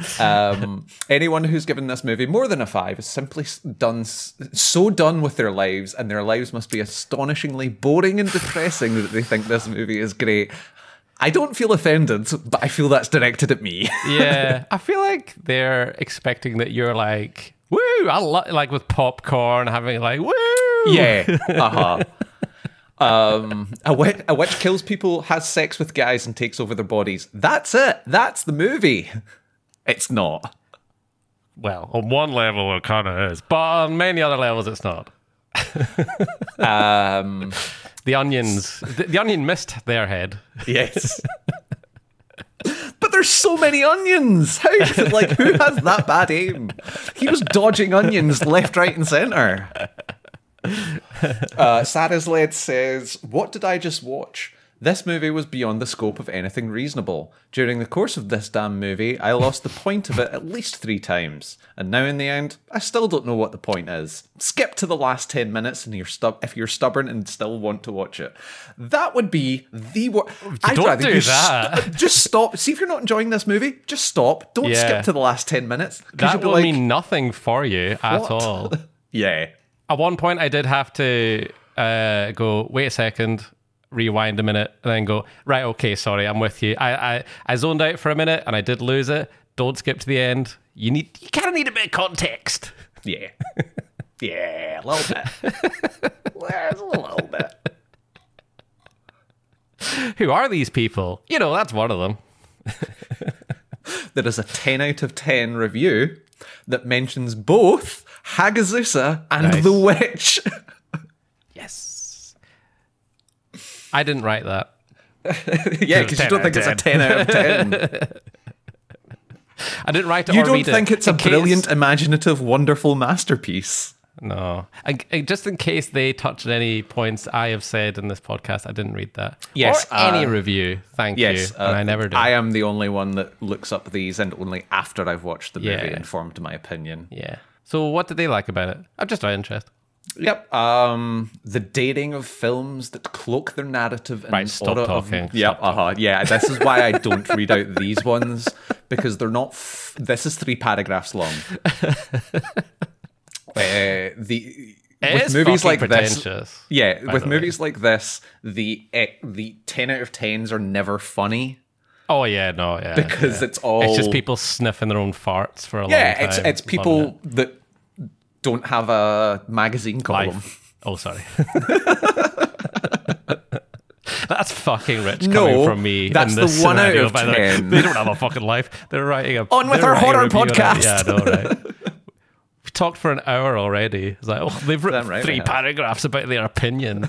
Um, anyone who's given this movie more than a five is simply s- done s- so done with their lives, and their lives must be astonishingly boring and depressing that they think this movie is great. I don't feel offended, but I feel that's directed at me. Yeah, I feel like they're expecting that you're like, woo, I lo-, like with popcorn, having like, woo. Yeah, uh-huh. Um, a, witch, a witch kills people, has sex with guys, and takes over their bodies. That's it. That's the movie. It's not. Well, on one level it kind of is, but on many other levels it's not. Um, the onions, the, the onion missed their head. yes. But there's so many onions. How, like, who has that bad aim? He was dodging onions left, right, and centre. Uh, Sarah's Led says, "What did I just watch? This movie was beyond the scope of anything reasonable. During the course of this damn movie, I lost the point of it at least three times. And now in the end, I still don't know what the point is. Skip to the last ten minutes and you're stu- if you're stubborn and still want to watch it." That would be the worst. Don't do that. St- just stop. See if you're not enjoying this movie, just stop. Don't Yeah. skip to the last ten minutes. 'Cause That you'll be will like, mean nothing for you at "What?" all. Yeah. At one point, I did have to uh, go, wait a second, rewind a minute, and then go, right, okay, sorry, I'm with you. I, I, I zoned out for a minute, and I did lose it. Don't skip to the end. You need, you kind of need a bit of context. Yeah. Yeah, a little bit. There's a little bit. Who are these people? You know, that's one of them. There is a ten out of ten review that mentions both Hagazusa and Nice. The Witch. Yes. I didn't write that. Yeah, because you don't think it's a ten out of ten. I didn't write it You or don't read think it. it's a in case- brilliant, imaginative, wonderful masterpiece. No. I, I- just in case they touch on any points I have said in this podcast, I didn't read that. Yes, Or any uh, review. Thank Yes, you. And uh, I never do. I am the only one that looks up these, and only after I've watched the movie Yeah. and formed my opinion. Yeah. So what did they like about it? I'm just out of interest. Yep. Um, the dating of films that cloak their narrative in Right, stop order talking. Of, yep. Stop Uh-huh. Yeah. This is why I don't read out these ones, because they're not. F- this is three paragraphs long. uh, the It with is movies fucking like this. pretentious. Yeah, by with the way. movies like this, the eh, the ten out of tens are never funny Oh yeah, no, yeah. because yeah. it's all It's just people sniffing their own farts for a long Yeah, time. it's it's Loving people it. that don't have a magazine column. Life. Oh, sorry. That's fucking rich No, coming from me. that's in the this one out scenario, of by the way. ten. They don't have a fucking life. They're writing a On with they're our writing a horror review on it. podcast. Yeah, I know, right? We talked for an hour already. It's like, oh, they've written Damn right three we have. paragraphs about their opinion.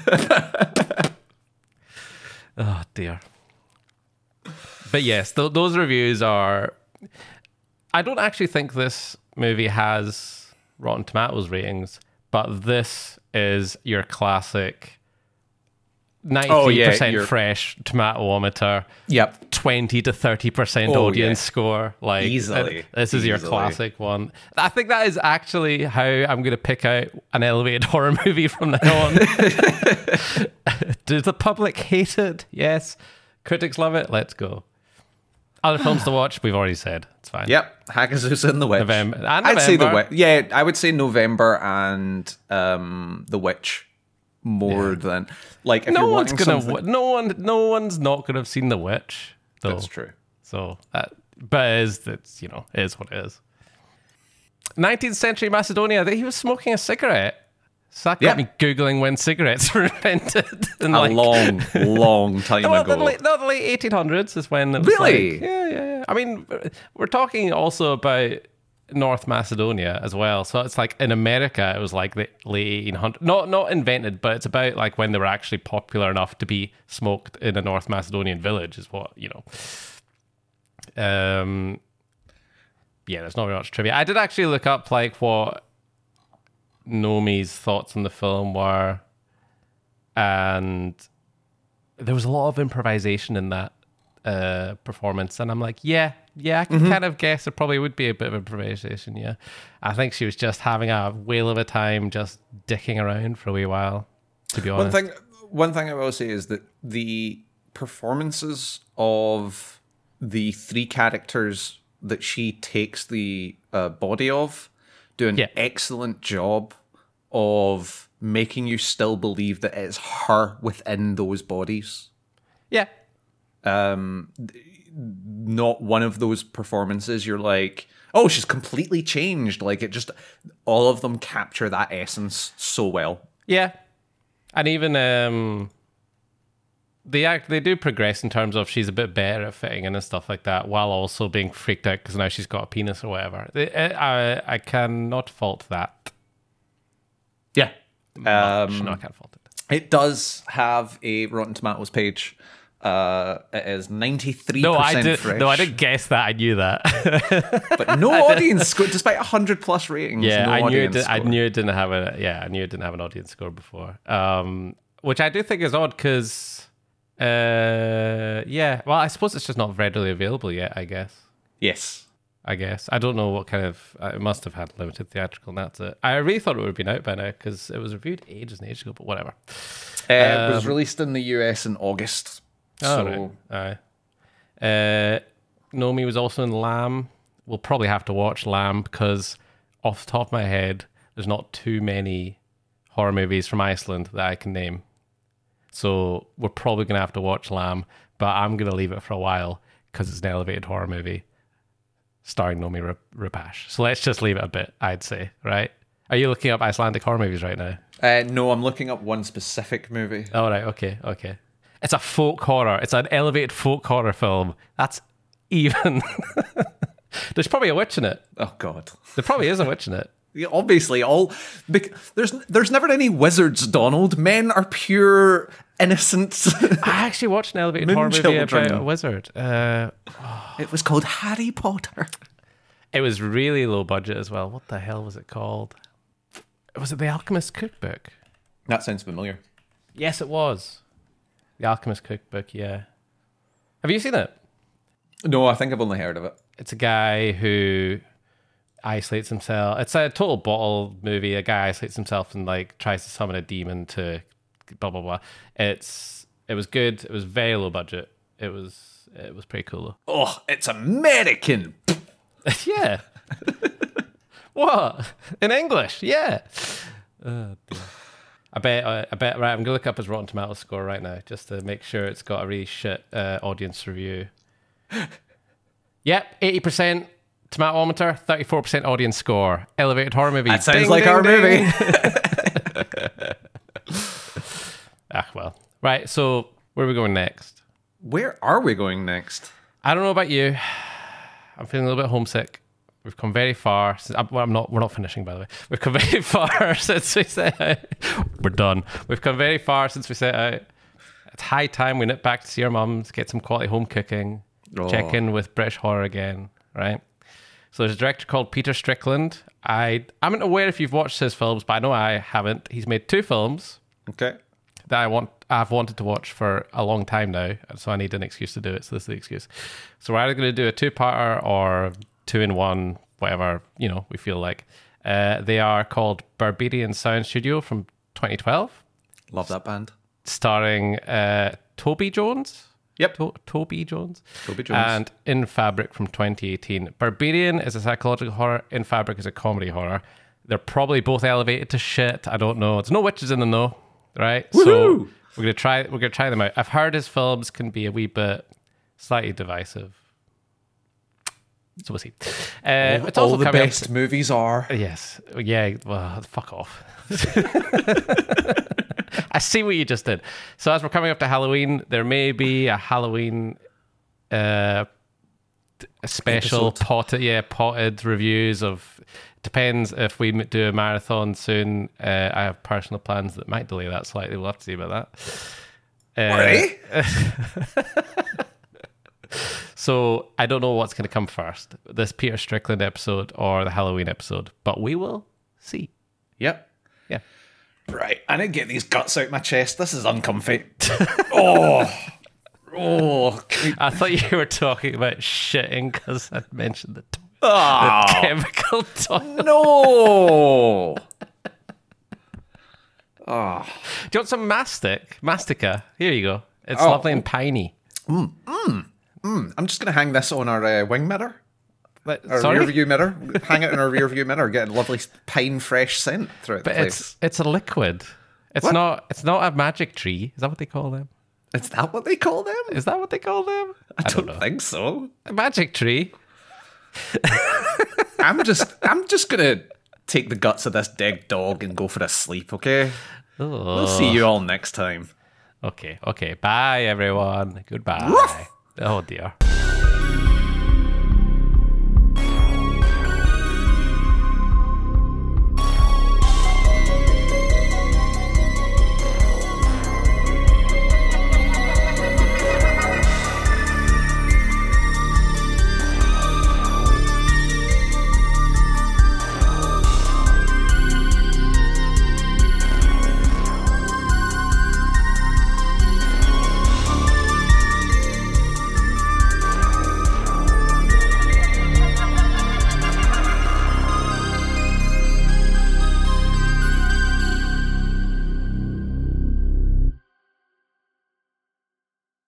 Oh dear. But yes, th- those reviews are. I don't actually think this movie has Rotten Tomatoes ratings, but this is your classic ninety-three percent Oh, yeah, you're- fresh tomatometer, Yep. twenty to thirty percent Oh, audience yeah. score. Like Easily. uh, this is your Easily. classic one. I think that is actually how I'm going to pick out an elevated horror movie from now on. Does the public hate it? Yes. Critics love it. Let's go. Other films to watch, we've already said. It's fine. Yep. Hagazusa and the Witch. November. And I'd say the November. Witch. Yeah, I would say November and um, the Witch more than like if No you're one's wanting gonna. something- w- No one. No one's not gonna have seen The Witch. Though. That's true. So that, but it is that's you know it is what it is. nineteenth century Macedonia. He was smoking a cigarette. So that got Yeah. me googling when cigarettes were invented. And A like, long, long time well, ago. the late, no, the late eighteen hundreds is when it was Really? like- yeah, yeah, yeah. I mean, we're talking also about North Macedonia as well. So it's like in America, it was like the late eighteen hundreds. Not not invented, but it's about like when they were actually popular enough to be smoked in a North Macedonian village, is what you know. Um. Yeah, there's not very much trivia. I did actually look up like what Nomi's thoughts on the film were, and there was a lot of improvisation in that uh, performance, and I'm like, yeah, yeah, I can Mm-hmm. kind of guess there probably would be a bit of improvisation. Yeah, I think she was just having a whale of a time, just dicking around for a wee while. To be honest, One thing, one thing I will say is that the performances of the three characters that she takes the uh, body of do an Yeah. excellent job of making you still believe that it's her within those bodies. Yeah. Not one of those performances you're like, oh, she's completely changed. Like, it just, all of them capture that essence so well. Yeah. And even um they act they do progress in terms of she's a bit better at fitting in and stuff like that, while also being freaked out because now she's got a penis or whatever. They, I I cannot fault that. Yeah. Much. No, I can't fault it. It does have a Rotten Tomatoes page. Uh, it is ninety-three percent No, I did. fresh. No, I didn't guess that. I knew that. But no audience score, despite one hundred plus ratings. yeah, no I knew it. audience Did, I score. knew it didn't have a. Yeah, I knew it didn't have an audience score before. Um, which I do think is odd because, uh, yeah. Well, I suppose it's just not readily available yet. I guess. Yes. I guess I don't know what kind of. Uh, it must have had limited theatrical. And that's it. I really thought it would have been out by now because it was reviewed ages and ages ago. But whatever. Uh, it was Um, released in the U S in August. Oh, So right. Aye. Uh, Nomi was also in Lamb. We'll probably have to watch Lamb because, off the top of my head, there's not too many horror movies from Iceland that I can name. So we're probably going to have to watch Lamb, but I'm going to leave it for a while because it's an elevated horror movie starring Nomi Ra- Rapace. So let's just leave it a bit, I'd say, right? Are you looking up Icelandic horror movies right now? uh, no, I'm looking up one specific movie. Oh, right. Okay. Okay. It's a folk horror. It's an elevated folk horror film. That's even. There's probably a witch in it. Oh God. There probably is a witch in it. Yeah, obviously, all bec- there's there's never any wizards, Donald. Men are pure innocents. I actually watched an elevated Moon horror movie children. about a wizard. Uh, It was called Harry Potter. it was really low budget as well. What the hell was it called? Was it The Alchemist Cookbook? That sounds familiar. Yes, it was. The Alchemist Cookbook, yeah. Have you seen it? No, I think I've only heard of it. It's a guy who isolates himself. It's a total bottle movie. A guy isolates himself and like tries to summon a demon to blah blah blah. It's it was good. It was very low budget. It was it was pretty cool Oh, it's American. though. Yeah. What? In English? Yeah. Oh, dear. I bet. Uh, I bet. Right, I'm gonna look up his Rotten Tomatoes score right now just to make sure it's got a really shit uh, audience review. Yep, eighty percent tomatometer, thirty-four percent audience score. Elevated horror movie. That sounds Ding, like ding, our ding. movie. Ah, well. Right. So where are we going next? Where are we going next? I don't know about you. I'm feeling a little bit homesick. We've come very far. Since, I'm, well, I'm not. We're not finishing, by the way. We've come very far since we set out. We're done. We've come very far since we set out. It's high time we nip back to see our mums, get some quality home cooking, Oh. check in with British horror again, right? So there's a director called Peter Strickland. I I'm not aware if you've watched his films, but I know I haven't. He's made two films Okay. that I want I've wanted to watch for a long time now, and so I need an excuse to do it. So this is the excuse. So we're either going to do a two-parter or two in one, whatever you know we feel like. Uh, they are called Barbarian Sound Studio from twenty twelve, Love that band. starring uh, Toby Jones. Yep. To- Toby Jones. Toby Jones. And In Fabric from twenty eighteen. Barbarian is a psychological horror. In Fabric is a comedy horror. They're probably both elevated to shit. I don't know. There's no witches in them though, right? So Woohoo! we're gonna try. We're gonna try them out. I've heard his films can be a wee bit slightly divisive. So we'll see. Uh, it's All also the coming up- best movies are. Yes. Yeah. Well, fuck off. I see what you just did. So as we're coming up to Halloween, there may be a Halloween uh, a special Episode. potted, yeah, potted reviews of. Depends if we m- do a marathon soon. Uh, I have personal plans that might delay that slightly. We'll have to see about that. Uh, Right? So I don't know what's going to come first, this Peter Strickland episode or the Halloween episode, but we will see. Yep. Yeah. Right. I need to get these guts out my chest. This is uncomfy. oh. Oh. I thought you were talking about shitting because I mentioned the, to- Ah, the chemical toilet. no. Ah. Do you want some mastic? Mastica. Here you go. It's Oh. lovely and piney. I'm just going to hang this on our uh, wing mirror. But- Our sorry? rear view mirror. Hang out in our rear view mirror, getting lovely pine fresh scent throughout But the it's place. it's a liquid. It's What? not it's not a magic tree. Is that what they call them? Is that what they call them? Is that what they call them? I don't, know. think so. A magic tree. I'm just I'm just gonna take the guts of this dead dog and go for a sleep, okay? Oh. We'll see you all next time. Okay, okay. Bye everyone. Goodbye. Oh dear.